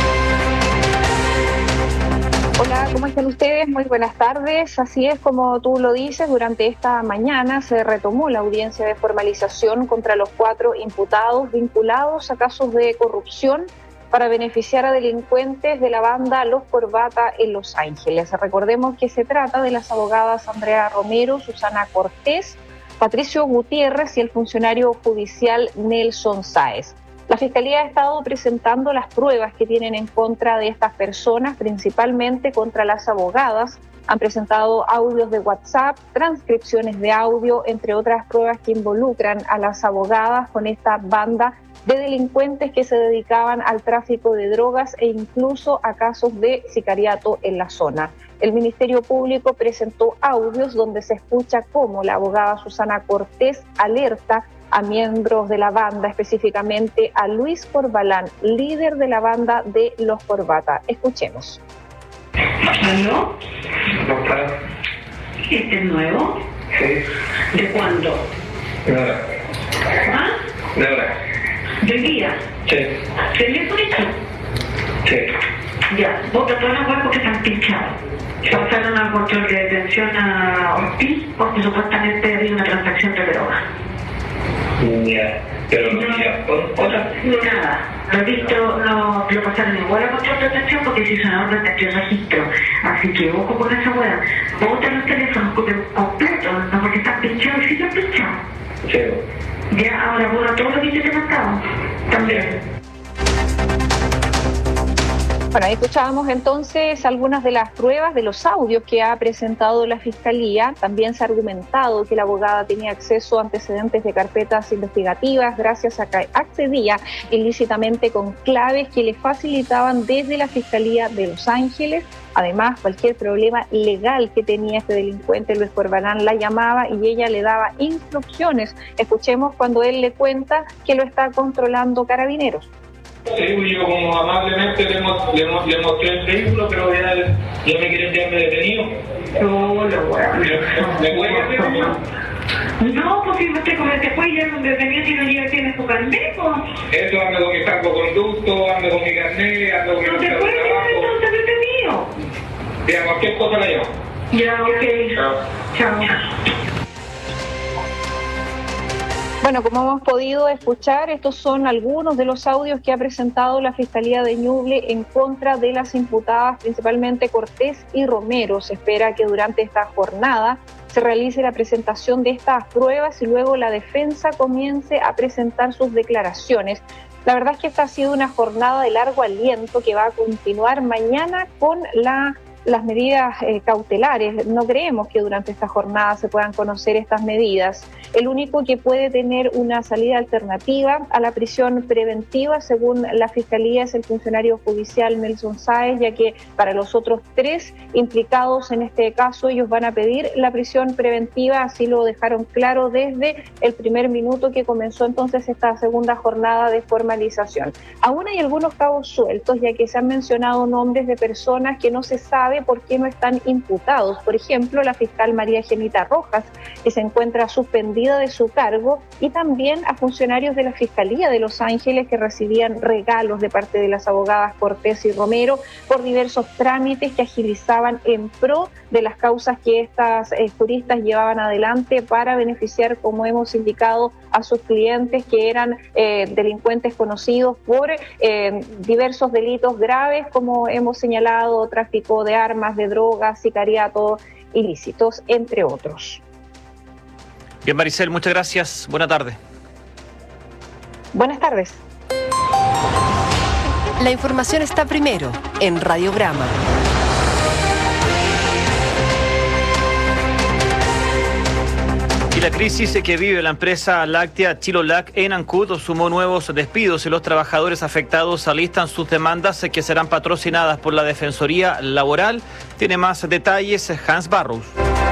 Hola, ¿cómo están ustedes? Muy buenas tardes. Así es, como tú lo dices, durante esta mañana se retomó la audiencia de formalización contra los cuatro imputados vinculados a casos de corrupción para beneficiar a delincuentes de la banda Los Corbata en Los Ángeles. Recordemos que se trata de las abogadas Andrea Romero, Susana Cortés, Patricio Gutiérrez y el funcionario judicial Nelson Sáez. La Fiscalía ha estado presentando las pruebas que tienen en contra de estas personas, principalmente contra las abogadas. Han presentado audios de WhatsApp, transcripciones de audio, entre otras pruebas que involucran a las abogadas con esta banda de delincuentes que se dedicaban al tráfico de drogas e incluso a casos de sicariato en la zona. El Ministerio Público presentó audios donde se escucha cómo la abogada Susana Cortés alerta a miembros de la banda, específicamente a Luis Corbalán, líder de la banda de Los Corbata. Escuchemos. ¿Aló? ¿Este es nuevo? Sí. ¿De cuándo? De ahora. ¿Ah? De ahora. ¿De hoy día? Sí. ¿Telefónico? Sí. Ya, vota todas las web porque están pinchados. Pasaron al control de detención a Ortiz porque supuestamente había una transacción de droga. Ya, pero no, ya, otra. Nada, lo visto, no lo pasaron igual a control de detención porque se hizo una orden de registro. Así que ojo con esa hueá. Vota los teléfonos completos, no porque están pinchados y siguen pinchados. Sí. Ya, ahora borra todo lo que yo te he mandado. También. Bueno, ahí escuchábamos entonces algunas de las pruebas de los audios que ha presentado la Fiscalía. También se ha argumentado que la abogada tenía acceso a antecedentes de carpetas investigativas gracias a que accedía ilícitamente con claves que le facilitaban desde la Fiscalía de Los Ángeles. Además, cualquier problema legal que tenía este delincuente, Luis Corbalán, la llamaba y ella le daba instrucciones. Escuchemos cuando él le cuenta que lo está controlando Carabineros. Sí, yo como amablemente le, mo- le, mo- le mostré el vehículo, pero ya, ya me quieren llevarme detenido. No, lo voy a... ¿Me puede llevar detenido? No, pues si usted como te puede llevar un detenido si no lleva tiene su carnet, pues. Eso, ando con mi salvoconducto, ando con mi carnet, ando con mi No te puede llevar entonces detenido. Ya, cualquier cosa la llamo. Ya, ok. Chao. Chao. Bueno, como hemos podido escuchar, estos son algunos de los audios que ha presentado la Fiscalía de Ñuble en contra de las imputadas, principalmente Cortés y Romero. Se espera que durante esta jornada se realice la presentación de estas pruebas y luego la defensa comience a presentar sus declaraciones. La verdad es que esta ha sido una jornada de largo aliento que va a continuar mañana con la las medidas eh, cautelares. No creemos que durante esta jornada se puedan conocer estas medidas. El único que puede tener una salida alternativa a la prisión preventiva, según la Fiscalía, es el funcionario judicial Nelson Sáez, ya que para los otros tres implicados en este caso, ellos van a pedir la prisión preventiva, así lo dejaron claro desde el primer minuto que comenzó entonces esta segunda jornada de formalización. Aún hay algunos cabos sueltos, ya que se han mencionado nombres de personas que no se sabe por qué no están imputados. Por ejemplo, la fiscal María Genita Rojas, que se encuentra suspendida de su cargo, y también a funcionarios de la Fiscalía de Los Ángeles que recibían regalos de parte de las abogadas Cortés y Romero por diversos trámites que agilizaban en pro de las causas que estas eh, juristas llevaban adelante para beneficiar, como hemos indicado, a sus clientes que eran eh, delincuentes conocidos por eh, diversos delitos graves, como hemos señalado, tráfico de armas, de drogas, sicariato, ilícitos, entre otros. Bien, Maricel, muchas gracias. Buena tarde. Buenas tardes. La información está primero en Radiograma. Y la crisis que vive la empresa láctea Chilolac en Ancud sumó nuevos despidos y los trabajadores afectados alistan sus demandas que serán patrocinadas por la Defensoría Laboral. Tiene más detalles Hans Barros.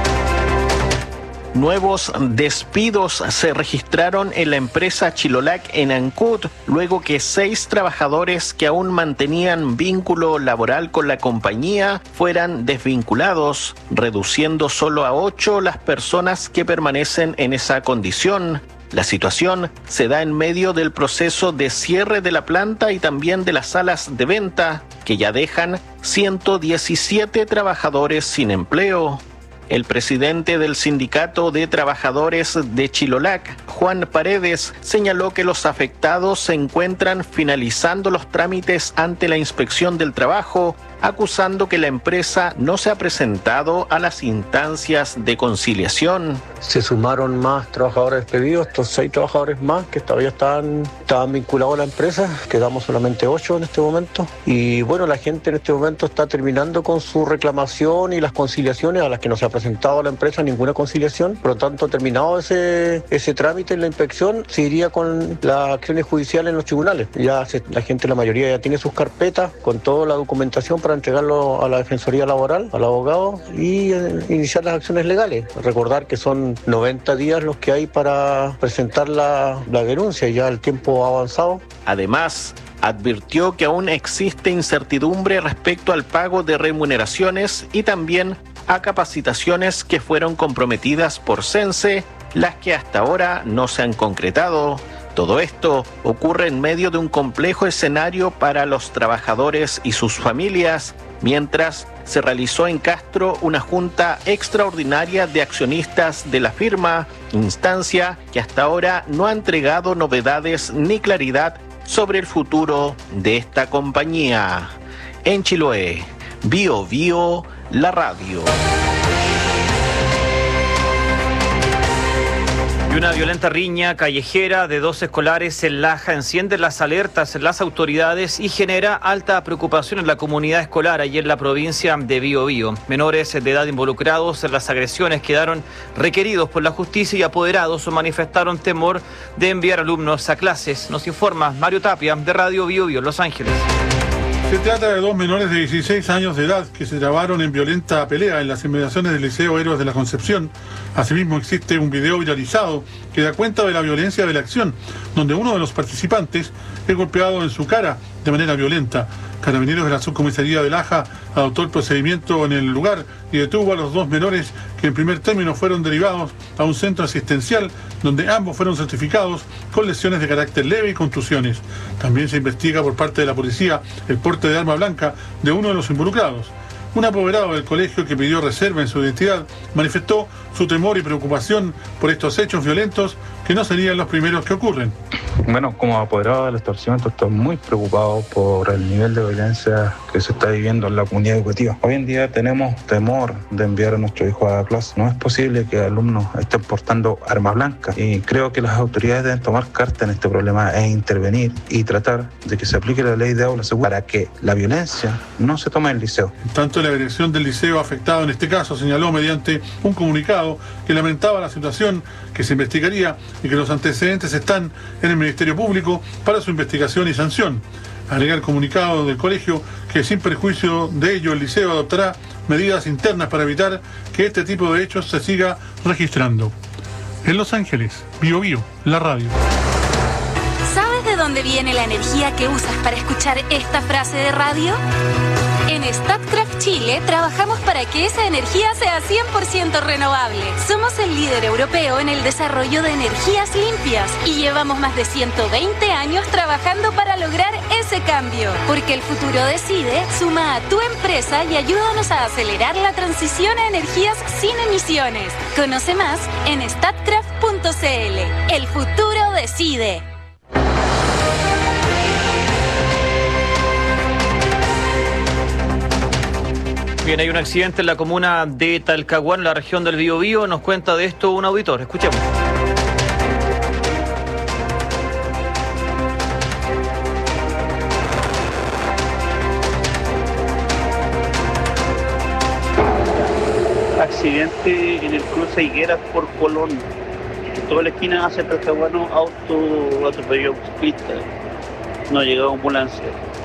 Nuevos despidos se registraron en la empresa Chilolac en Ancud, luego que seis trabajadores que aún mantenían vínculo laboral con la compañía fueran desvinculados, reduciendo solo a ocho las personas que permanecen en esa condición. La situación se da en medio del proceso de cierre de la planta y también de las salas de venta, que ya dejan ciento diecisiete trabajadores sin empleo. El presidente del Sindicato de Trabajadores de Chilolac, Juan Paredes, señaló que los afectados se encuentran finalizando los trámites ante la Inspección del Trabajo, acusando que la empresa no se ha presentado a las instancias de conciliación. Se sumaron más trabajadores despedidos, estos seis trabajadores más que todavía estaban, estaban vinculados a la empresa, quedamos solamente ocho en este momento. Y bueno, la gente en este momento está terminando con su reclamación y las conciliaciones a las que no se ha presentado a la empresa ninguna conciliación. Por lo tanto, terminado ese, ese trámite en la inspección, se iría con las acciones judiciales en los tribunales. Ya se, la gente, la mayoría ya tiene sus carpetas con toda la documentación para entregarlo a la Defensoría Laboral, al abogado, y eh, iniciar las acciones legales. Recordar que son noventa días los que hay para presentar la, la denuncia, ya el tiempo ha avanzado. Además, advirtió que aún existe incertidumbre respecto al pago de remuneraciones y también a capacitaciones que fueron comprometidas por Sense, las que hasta ahora no se han concretado. Todo esto ocurre en medio de un complejo escenario para los trabajadores y sus familias, mientras se realizó en Castro una junta extraordinaria de accionistas de la firma, instancia que hasta ahora no ha entregado novedades ni claridad sobre el futuro de esta compañía. En Chiloé, Bio Bio, la radio. Una violenta riña callejera de dos escolares en Laja enciende las alertas en las autoridades y genera alta preocupación en la comunidad escolar allí en la provincia de Biobío. Menores de edad involucrados en las agresiones quedaron requeridos por la justicia y apoderados manifestaron temor de enviar alumnos a clases. Nos informa Mario Tapia de Radio Biobío, Los Ángeles. Se trata de dos menores de dieciséis años de edad que se trabaron en violenta pelea en las inmediaciones del Liceo Héroes de la Concepción. Asimismo existe un video viralizado que da cuenta de la violencia de la acción, donde uno de los participantes es golpeado en su cara de manera violenta. Carabineros de la Subcomisaría de Laja adoptó el procedimiento en el lugar y detuvo a los dos menores que en primer término fueron derivados a un centro asistencial donde ambos fueron certificados con lesiones de carácter leve y contusiones. También se investiga por parte de la policía el porte de arma blanca de uno de los involucrados. Un apoderado del colegio que pidió reserva en su identidad manifestó su temor y preocupación por estos hechos violentos que no serían los primeros que ocurren. Bueno, como apoderado del establecimiento estoy muy preocupado por el nivel de violencia que se está viviendo en la comunidad educativa. Hoy en día tenemos temor de enviar a nuestros hijos a clase. No es posible que alumnos estén portando armas blancas y creo que las autoridades deben tomar carta en este problema e intervenir y tratar de que se aplique la ley de aula segura para que la violencia no se tome en el liceo. En tanto, la dirección del liceo afectado en este caso señaló mediante un comunicado que lamentaba la situación, que se investigaría y que los antecedentes están en el Ministerio Público para su investigación y sanción. Agrega el comunicado del colegio que sin perjuicio de ello el liceo adoptará medidas internas para evitar que este tipo de hechos se siga registrando. En Los Ángeles, Biobío, la radio. ¿Sabes de dónde viene la energía que usas para escuchar esta frase de radio? En Statkraft Chile trabajamos para que esa energía sea cien por ciento renovable. Somos el líder europeo en el desarrollo de energías limpias y llevamos más de ciento veinte años trabajando para lograr ese cambio. Porque el futuro decide, suma a tu empresa y ayúdanos a acelerar la transición a energías sin emisiones. Conoce más en statkraft punto c l. El futuro decide. Bien, hay un accidente en la comuna de Talcahuano, en la región del Biobío. Nos cuenta de esto un auditor. Escuchemos. Accidente en el cruce Higueras por Colón. En toda la esquina hacia Talcahuano, auto atropelló pista. No llegó ambulancia.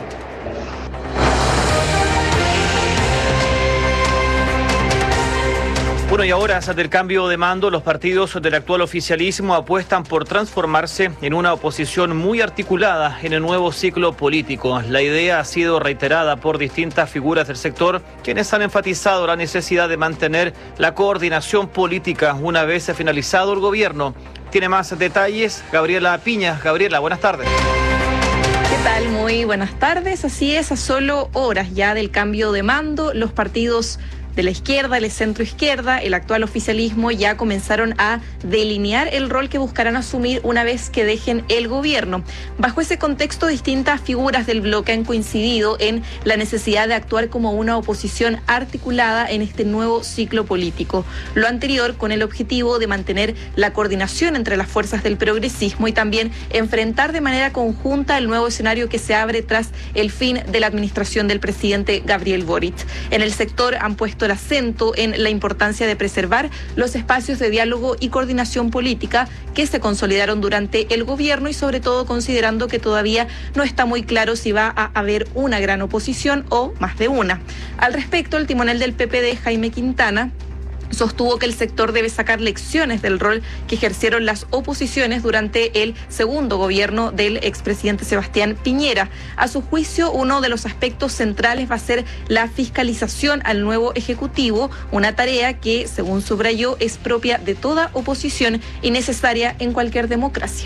Bueno, y ahora, ante el cambio de mando, los partidos del actual oficialismo apuestan por transformarse en una oposición muy articulada en el nuevo ciclo político. La idea ha sido reiterada por distintas figuras del sector, quienes han enfatizado la necesidad de mantener la coordinación política una vez finalizado el gobierno. Tiene más detalles Gabriela Piña. Gabriela, buenas tardes. ¿Qué tal? Muy buenas tardes. Así es, a solo horas ya del cambio de mando, los partidos de la izquierda, el centro izquierda, el actual oficialismo ya comenzaron a delinear el rol que buscarán asumir una vez que dejen el gobierno. Bajo ese contexto, distintas figuras del bloque han coincidido en la necesidad de actuar como una oposición articulada en este nuevo ciclo político. Lo anterior con el objetivo de mantener la coordinación entre las fuerzas del progresismo y también enfrentar de manera conjunta el nuevo escenario que se abre tras el fin de la administración del presidente Gabriel Boric. En el sector han puesto el acento en la importancia de preservar los espacios de diálogo y coordinación política que se consolidaron durante el gobierno y sobre todo considerando que todavía no está muy claro si va a haber una gran oposición o más de una. Al respecto, el timonel del P P D, Jaime Quintana, sostuvo que el sector debe sacar lecciones del rol que ejercieron las oposiciones durante el segundo gobierno del expresidente Sebastián Piñera. A su juicio, uno de los aspectos centrales va a ser la fiscalización al nuevo Ejecutivo, una tarea que, según subrayó, es propia de toda oposición y necesaria en cualquier democracia.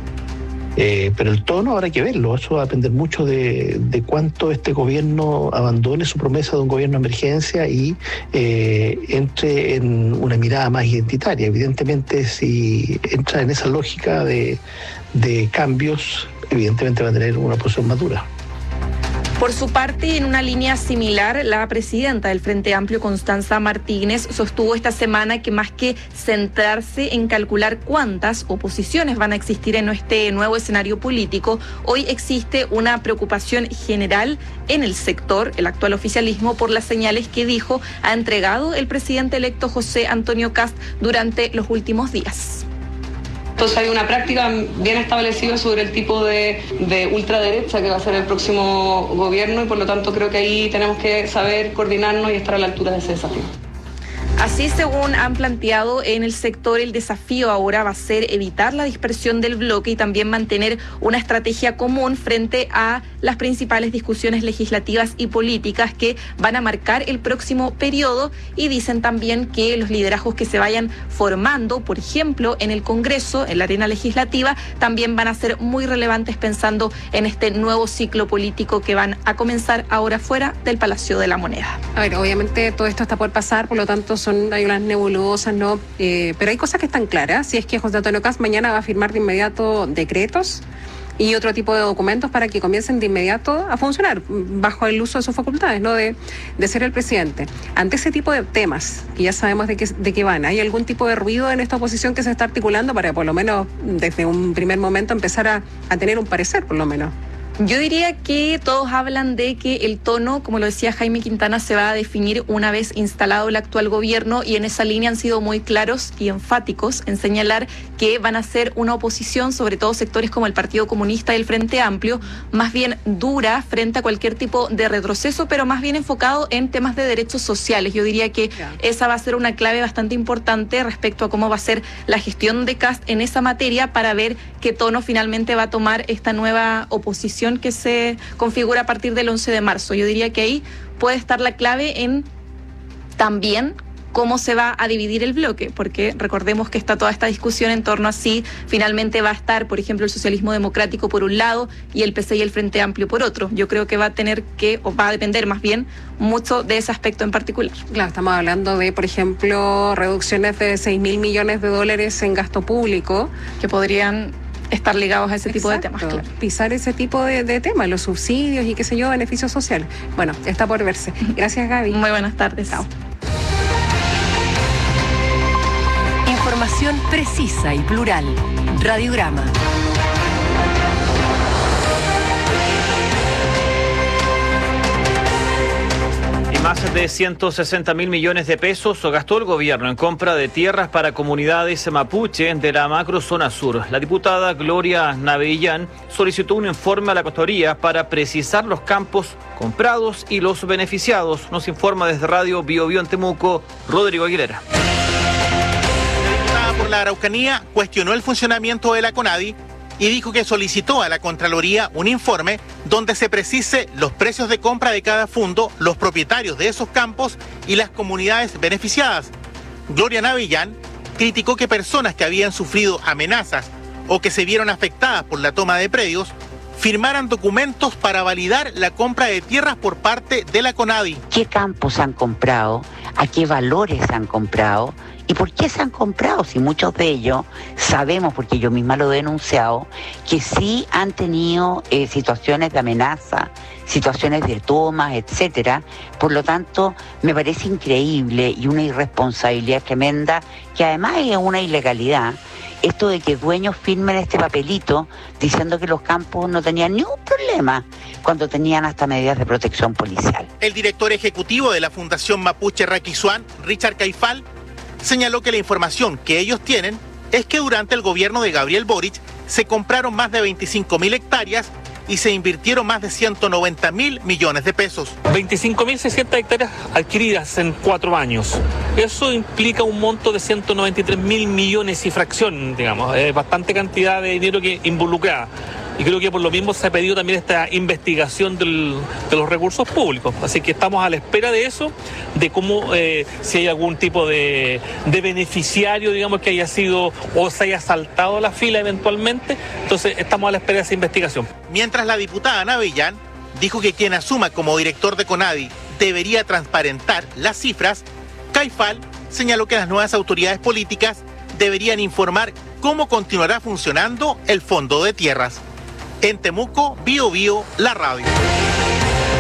Eh, pero el tono habrá que verlo, eso va a depender mucho de, de cuánto este gobierno abandone su promesa de un gobierno de emergencia y eh, entre en una mirada más identitaria. Evidentemente, si entra en esa lógica de, de cambios, evidentemente va a tener una posición madura. Por su parte, en una línea similar, la presidenta del Frente Amplio, Constanza Martínez, sostuvo esta semana que más que centrarse en calcular cuántas oposiciones van a existir en este nuevo escenario político, hoy existe una preocupación general en el sector, el actual oficialismo, por las señales que dijo ha entregado el presidente electo José Antonio Kast durante los últimos días. Entonces hay una práctica bien establecida sobre el tipo de, de ultraderecha que va a ser el próximo gobierno y por lo tanto creo que ahí tenemos que saber coordinarnos y estar a la altura de ese desafío. Así, según han planteado en el sector, el desafío ahora va a ser evitar la dispersión del bloque y también mantener una estrategia común frente a las principales discusiones legislativas y políticas que van a marcar el próximo periodo, y dicen también que los liderazgos que se vayan formando, por ejemplo, en el Congreso, en la arena legislativa, también van a ser muy relevantes pensando en este nuevo ciclo político que van a comenzar ahora fuera del Palacio de la Moneda. A ver, obviamente todo esto está por pasar, por lo tanto son hay unas nebulosas, ¿no? Eh, pero hay cosas que están claras. Si es que José Antonio Kast mañana va a firmar de inmediato decretos y otro tipo de documentos para que comiencen de inmediato a funcionar bajo el uso de sus facultades, ¿no? De, de ser el presidente. Ante ese tipo de temas, que ya sabemos de qué, de qué van, ¿hay algún tipo de ruido en esta oposición que se está articulando para por lo menos desde un primer momento empezar a, a tener un parecer, por lo menos? Yo diría que todos hablan de que el tono, como lo decía Jaime Quintana, se va a definir una vez instalado el actual gobierno, y en esa línea han sido muy claros y enfáticos en señalar que van a ser una oposición, sobre todo sectores como el Partido Comunista y el Frente Amplio, más bien dura frente a cualquier tipo de retroceso, pero más bien enfocado en temas de derechos sociales. Yo diría que yeah. esa va a ser una clave bastante importante respecto a cómo va a ser la gestión de Kast en esa materia, para ver qué tono finalmente va a tomar esta nueva oposición que se configura a partir del once de marzo. Yo diría que ahí puede estar la clave en también cómo se va a dividir el bloque, porque recordemos que está toda esta discusión en torno a si finalmente va a estar, por ejemplo, el socialismo democrático por un lado y el P C y el Frente Amplio por otro. Yo creo que va a tener que, o va a depender más bien, mucho de ese aspecto en particular. Claro, estamos hablando de, por ejemplo, reducciones de seis mil millones de dólares en gasto público, que podrían estar ligados a ese tipo Exacto. de temas. Claro. Pisar ese tipo de, de temas, los subsidios y qué sé yo, beneficios sociales. Bueno, está por verse. Gracias, Gaby. Muy buenas tardes. Chao. Información precisa y plural. Radiograma. Más de ciento sesenta mil millones de pesos gastó el gobierno en compra de tierras para comunidades mapuche de la macrozona sur. La diputada Gloria Navellán solicitó un informe a la Contraloría para precisar los campos comprados y los beneficiados. Nos informa desde Radio Bio Bio en Temuco, Rodrigo Aguilera. La diputada por la Araucanía cuestionó el funcionamiento de la CONADI y dijo que solicitó a la Contraloría un informe donde se precise los precios de compra de cada fondo, los propietarios de esos campos y las comunidades beneficiadas. Gloria Navellán criticó que personas que habían sufrido amenazas o que se vieron afectadas por la toma de predios firmaran documentos para validar la compra de tierras por parte de la CONADI. ¿Qué campos han comprado? ¿A qué valores han comprado? ¿Y por qué se han comprado? Si muchos de ellos sabemos, porque yo misma lo he denunciado, que sí han tenido eh, situaciones de amenaza, situaciones de tomas, etcétera. Por lo tanto, me parece increíble y una irresponsabilidad tremenda, que además es una ilegalidad, esto de que dueños firmen este papelito diciendo que los campos no tenían ningún problema cuando tenían hasta medidas de protección policial. El director ejecutivo de la Fundación Mapuche Raquisuán, Richard Caifal, señaló que la información que ellos tienen es que durante el gobierno de Gabriel Boric se compraron más de veinticinco mil hectáreas y se invirtieron más de ciento noventa mil millones de pesos. veinticinco mil seiscientas hectáreas adquiridas en cuatro años. Eso implica un monto de ciento noventa y tres mil millones y fracción, digamos. Es bastante cantidad de dinero que involucra. Y creo que por lo mismo se ha pedido también esta investigación del, de los recursos públicos. Así que estamos a la espera de eso, de cómo, eh, si hay algún tipo de, de beneficiario, digamos, que haya sido o se haya saltado la fila eventualmente. Entonces estamos a la espera de esa investigación. Mientras la diputada Navellán dijo que quien asuma como director de CONADI debería transparentar las cifras, Caifal señaló que las nuevas autoridades políticas deberían informar cómo continuará funcionando el Fondo de Tierras. En Temuco, Bio Bio, la radio.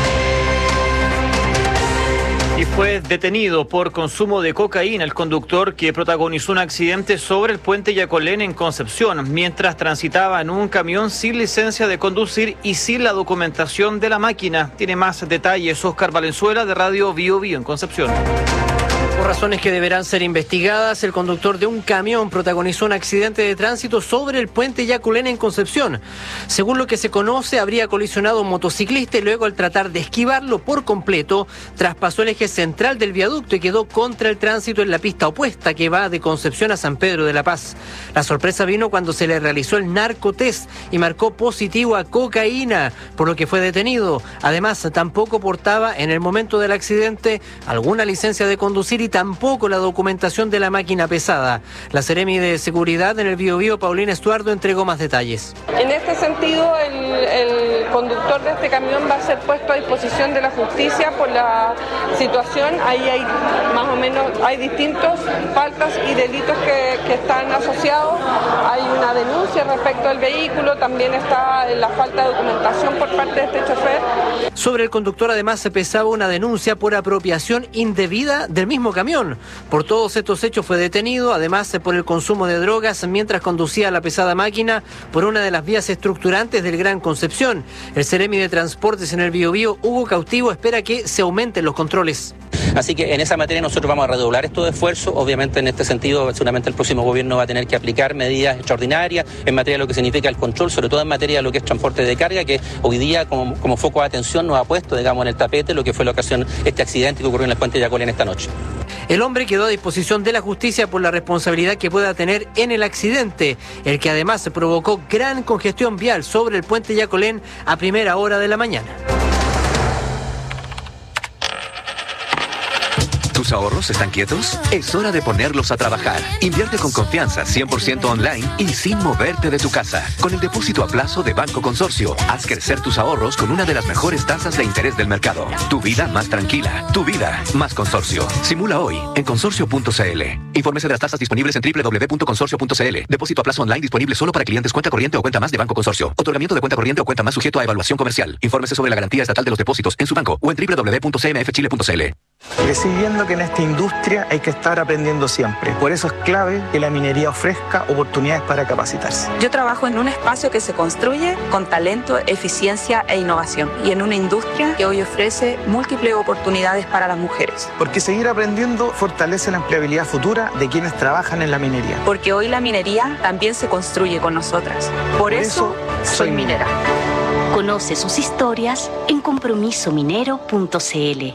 Fue detenido por consumo de cocaína el conductor que protagonizó un accidente sobre el puente Yacolén en Concepción, mientras transitaba en un camión sin licencia de conducir y sin la documentación de la máquina. Tiene más detalles Oscar Valenzuela de Radio Bio Bio en Concepción. Por razones que deberán ser investigadas, el conductor de un camión protagonizó un accidente de tránsito sobre el puente Yaculén en Concepción. Según lo que se conoce, habría colisionado un motociclista y luego, al tratar de esquivarlo por completo, traspasó el eje central del viaducto y quedó contra el tránsito en la pista opuesta que va de Concepción a San Pedro de la Paz. La sorpresa vino cuando se le realizó el narcotest y marcó positivo a cocaína, por lo que fue detenido. Además, tampoco portaba en el momento del accidente alguna licencia de conducir y tampoco la documentación de la máquina pesada. La Seremi de Seguridad en el Biobío, Paulina Estuardo, entregó más detalles. En este sentido, el, el conductor de este camión va a ser puesto a disposición de la justicia por la situación. Ahí hay más o menos, hay distintos faltas y delitos que, que están asociados. Hay una denuncia respecto al vehículo, también está la falta de documentación por parte de este chofer. Sobre el conductor, además, se pesaba una denuncia por apropiación indebida del mismo camión. Por todos estos hechos fue detenido, además por el consumo de drogas mientras conducía la pesada máquina por una de las vías estructurantes del Gran Concepción. El Seremi de Transportes en el Biobío, Hugo Cautivo, espera que se aumenten los controles. Así que en esa materia nosotros vamos a redoblar estos esfuerzos. Obviamente en este sentido seguramente el próximo gobierno va a tener que aplicar medidas extraordinarias en materia de lo que significa el control, sobre todo en materia de lo que es transporte de carga, que hoy día como, como foco de atención nos ha puesto, digamos, en el tapete lo que fue la ocasión, este accidente que ocurrió en el puente Yacolén esta noche. El hombre quedó a disposición de la justicia por la responsabilidad que pueda tener en el accidente, el que además provocó gran congestión vial sobre el puente Yacolén a primera hora de la mañana. ¿Tus ahorros están quietos? Es hora de ponerlos a trabajar. Invierte con confianza, cien por ciento online y sin moverte de tu casa. Con el depósito a plazo de Banco Consorcio, haz crecer tus ahorros con una de las mejores tasas de interés del mercado. Tu vida más tranquila, tu vida más Consorcio. Simula hoy en consorcio punto c l. Infórmese de las tasas disponibles en doble u doble u doble u punto consorcio punto c l. Depósito a plazo online disponible solo para clientes cuenta corriente o cuenta más de Banco Consorcio. Otorgamiento de cuenta corriente o cuenta más sujeto a evaluación comercial. Infórmese sobre la garantía estatal de los depósitos en su banco o en doble u doble u doble u punto c m f chile punto c l. Recibiendo que en esta industria hay que estar aprendiendo siempre. Por eso es clave que la minería ofrezca oportunidades para capacitarse. Yo trabajo en un espacio que se construye con talento, eficiencia e innovación y en una industria que hoy ofrece múltiples oportunidades para las mujeres. Porque seguir aprendiendo fortalece la empleabilidad futura de quienes trabajan en la minería. Porque hoy la minería también se construye con nosotras. Por, Por eso, eso soy minera. Conoce sus historias en compromiso minero punto c l.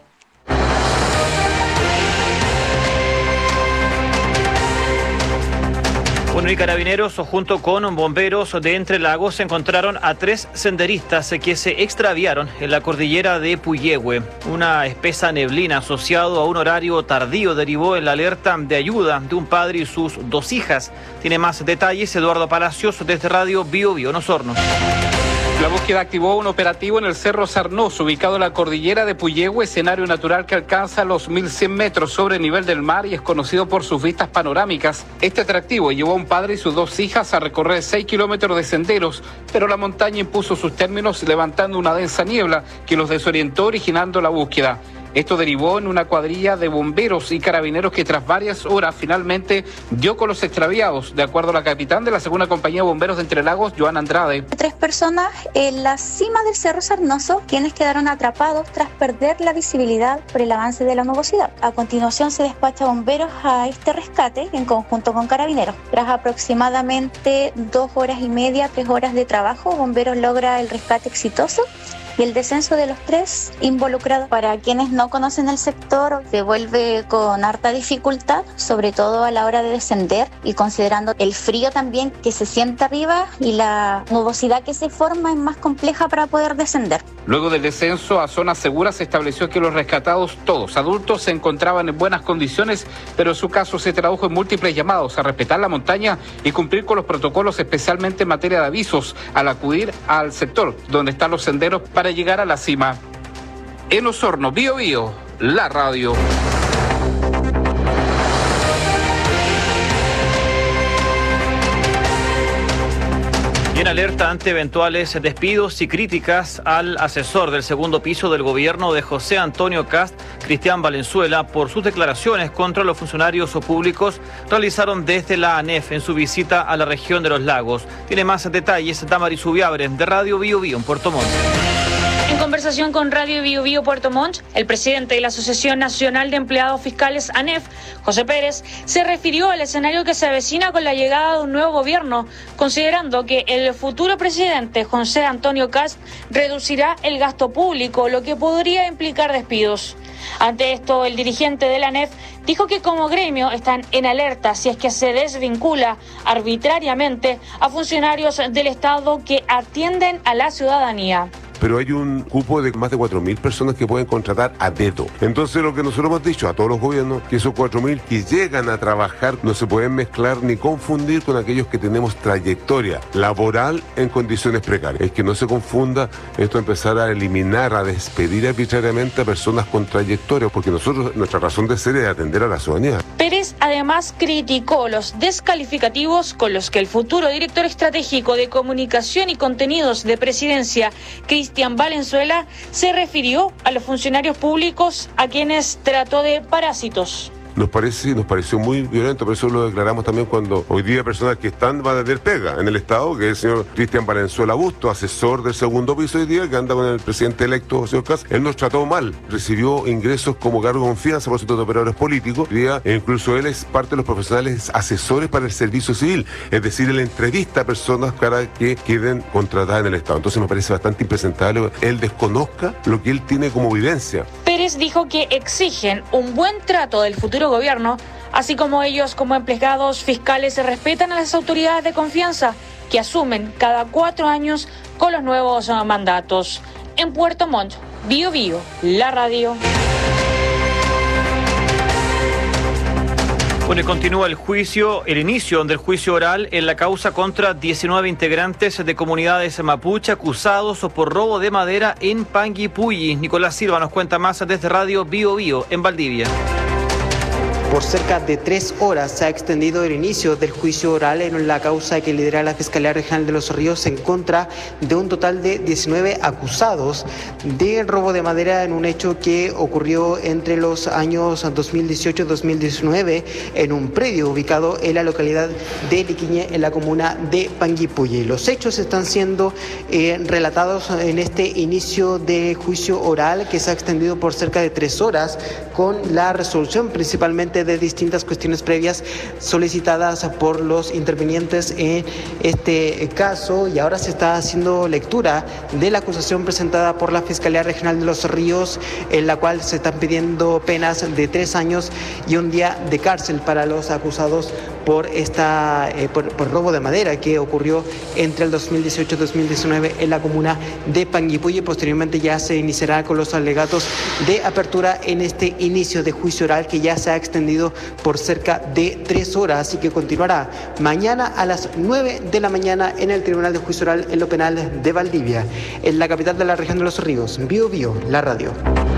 Bueno, y Carabineros junto con bomberos de Entre Lagos encontraron a tres senderistas que se extraviaron en la cordillera de Puyehue. Una espesa neblina asociado a un horario tardío derivó en la alerta de ayuda de un padre y sus dos hijas. Tiene más detalles Eduardo Palacios desde Radio Bio Bio en Osorno. La búsqueda activó un operativo en el Cerro Sarnoso, ubicado en la cordillera de Puyehue, escenario natural que alcanza los mil cien metros sobre el nivel del mar y es conocido por sus vistas panorámicas. Este atractivo llevó a un padre y sus dos hijas a recorrer seis kilómetros de senderos, pero la montaña impuso sus términos levantando una densa niebla que los desorientó, originando la búsqueda. Esto derivó en una cuadrilla de bomberos y carabineros que tras varias horas finalmente dio con los extraviados, de acuerdo a la capitán de la segunda compañía de bomberos de Entre Lagos, Joana Andrade. Tres personas en la cima del Cerro Sarnoso, quienes quedaron atrapados tras perder la visibilidad por el avance de la nubosidad. A continuación se despacha bomberos a este rescate en conjunto con carabineros. Tras aproximadamente dos horas y media, tres horas de trabajo, bomberos logra el rescate exitoso y el descenso de los tres involucrados. Para quienes no conocen el sector, se vuelve con harta dificultad, sobre todo a la hora de descender y considerando el frío también que se siente arriba y la nubosidad que se forma es más compleja para poder descender. Luego del descenso a zonas seguras se estableció que los rescatados, todos adultos, se encontraban en buenas condiciones, pero en su caso se tradujo en múltiples llamados a respetar la montaña y cumplir con los protocolos, especialmente en materia de avisos, al acudir al sector donde están los senderos para llegar a la cima. En Osorno, Bio Bio, la radio. Y en alerta ante eventuales despidos y críticas al asesor del segundo piso del gobierno de José Antonio Kast, Cristian Valenzuela por sus declaraciones contra los funcionarios públicos realizaron desde la ANEF en su visita a la región de los lagos. Tiene más detalles Damaris Ubiabre de Radio Bio Bio en Puerto Montt. En conversación con Radio Bio Bio Puerto Montt, el presidente de la Asociación Nacional de Empleados Fiscales ANEF, José Pérez, se refirió al escenario que se avecina con la llegada de un nuevo gobierno, considerando que el futuro presidente José Antonio Kast reducirá el gasto público, lo que podría implicar despidos. Ante esto, el dirigente de la ANEF dijo que como gremio están en alerta si es que se desvincula arbitrariamente a funcionarios del Estado que atienden a la ciudadanía. Pero hay un cupo de más de cuatro mil personas que pueden contratar a dedo. Entonces lo que nosotros hemos dicho a todos los gobiernos, que esos cuatro mil que llegan a trabajar no se pueden mezclar ni confundir con aquellos que tenemos trayectoria laboral en condiciones precarias. Es que no se confunda esto, empezar a eliminar, a despedir arbitrariamente a personas con trayectoria, porque nosotros, nuestra razón de ser es atender a la ciudadanía. Pérez además criticó los descalificativos con los que el futuro director estratégico de comunicación y contenidos de Presidencia, Cristian Valenzuela, se refirió a los funcionarios públicos a quienes trató de parásitos. Nos parece, nos pareció muy violento, por eso lo declaramos también cuando hoy día personas que están van a tener pega en el Estado, que es el señor Cristian Valenzuela Busto, asesor del segundo piso hoy día, que anda con el presidente electo, señor Kast. Él nos trató mal, recibió ingresos como cargo de confianza por cientos de operadores políticos, e incluso él es parte de los profesionales asesores para el servicio civil, es decir, él entrevista a personas para que queden contratadas en el Estado. Entonces me parece bastante impresentable él desconozca lo que él tiene como vivencia. Pérez dijo que exigen un buen trato del futuro gobierno, así como ellos como empleados fiscales se respetan a las autoridades de confianza que asumen cada cuatro años con los nuevos mandatos. En Puerto Montt, Bio Bio, la radio. Bueno, y continúa el juicio, el inicio del juicio oral en la causa contra diecinueve integrantes de comunidades mapuche acusados por robo de madera en Panguipulli. Nicolás Silva nos cuenta más desde Radio Bio Bio en Valdivia. Por cerca de tres horas se ha extendido el inicio del juicio oral en la causa que lidera la Fiscalía Regional de Los Ríos en contra de un total de diecinueve acusados de robo de madera en un hecho que ocurrió entre los años dos mil dieciocho y dos mil diecinueve en un predio ubicado en la localidad de Liquiñe, en la comuna de Panguipulli. Los hechos están siendo eh, relatados en este inicio de juicio oral que se ha extendido por cerca de tres horas con la resolución principalmente de distintas cuestiones previas solicitadas por los intervinientes en este caso, y ahora se está haciendo lectura de la acusación presentada por la Fiscalía Regional de Los Ríos, en la cual se están pidiendo penas de tres años y un día de cárcel para los acusados por esta eh, por, por robo de madera que ocurrió entre el dos mil dieciocho y dos mil diecinueve en la comuna de Panguipulli. Posteriormente ya se iniciará con los alegatos de apertura en este inicio de juicio oral que ya se ha extendido por cerca de tres horas y que continuará mañana a las nueve de la mañana en el Tribunal de Juicio Oral en lo penal de Valdivia, en la capital de la región de Los Ríos. Bio Bio, la radio.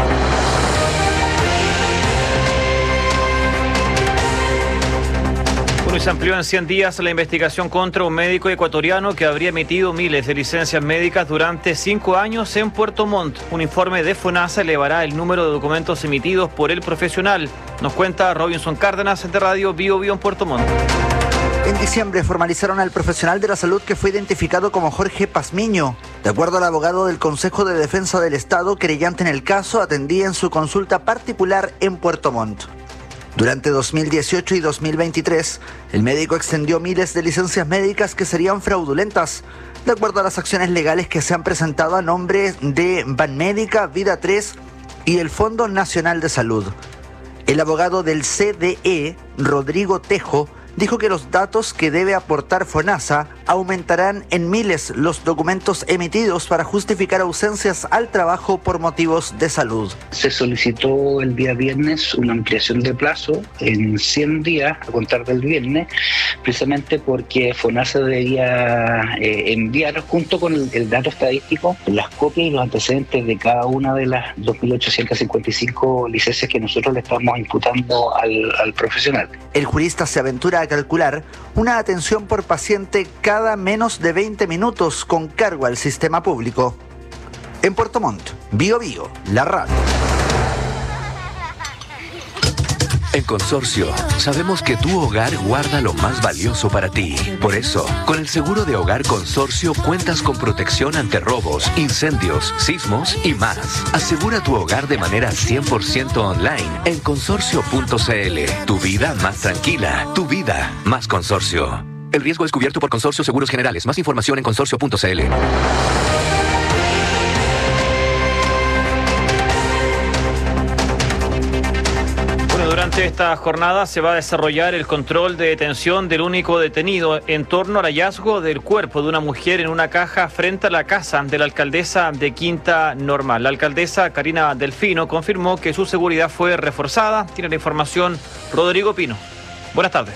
Bueno, y se amplió en cien días la investigación contra un médico ecuatoriano que habría emitido miles de licencias médicas durante cinco años en Puerto Montt. Un informe de FONASA elevará el número de documentos emitidos por el profesional. Nos cuenta Robinson Cárdenas de Radio Bio Bio en Puerto Montt. En diciembre formalizaron al profesional de la salud que fue identificado como Jorge Pazmiño. De acuerdo al abogado del Consejo de Defensa del Estado, querellante en el caso, atendía en su consulta particular en Puerto Montt. Durante dos mil dieciocho y dos mil veintitrés, el médico extendió miles de licencias médicas que serían fraudulentas, de acuerdo a las acciones legales que se han presentado a nombre de Banmédica, Vida tres y el Fondo Nacional de Salud. El abogado del C D E, Rodrigo Tejo, dijo que los datos que debe aportar FONASA aumentarán en miles los documentos emitidos para justificar ausencias al trabajo por motivos de salud. Se solicitó el día viernes una ampliación de plazo en cien días a contar del viernes, precisamente porque FONASA debía eh, enviar junto con el, el dato estadístico las copias y los antecedentes de cada una de las dos mil ochocientas cincuenta y cinco licencias que nosotros le estamos imputando al, al profesional. El jurista se aventura a calcular una atención por paciente cada menos de veinte minutos con cargo al sistema público. En Puerto Montt, Bio Bio, la radio. En Consorcio, sabemos que tu hogar guarda lo más valioso para ti. Por eso, con el seguro de hogar Consorcio cuentas con protección ante robos, incendios, sismos y más. Asegura tu hogar de manera cien por ciento online en consorcio punto c l. Tu vida más tranquila, tu vida más Consorcio. El riesgo es cubierto por Consorcio Seguros Generales. Más información en consorcio punto c l. Durante esta jornada se va a desarrollar el control de detención del único detenido en torno al hallazgo del cuerpo de una mujer en una caja frente a la casa de la alcaldesa de Quinta Normal. La alcaldesa Karina Delfino confirmó que su seguridad fue reforzada. Tiene la información Rodrigo Pino. Buenas tardes.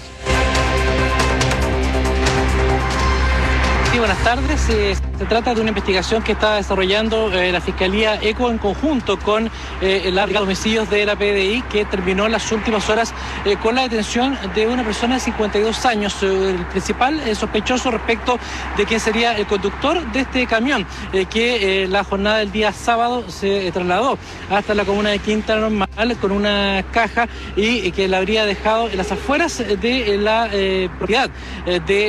Sí, buenas tardes. Eh, se trata de una investigación que está desarrollando eh, la Fiscalía ECO en conjunto con eh, la Brigada de Homicidios de la P D I, que terminó en las últimas horas eh, con la detención de una persona de cincuenta y dos años, eh, el principal eh, sospechoso respecto de quién sería el conductor de este camión, eh, que eh, la jornada del día sábado se eh, trasladó hasta la comuna de Quinta Normal con una caja y eh, que la habría dejado en las afueras de eh, la eh, propiedad eh, de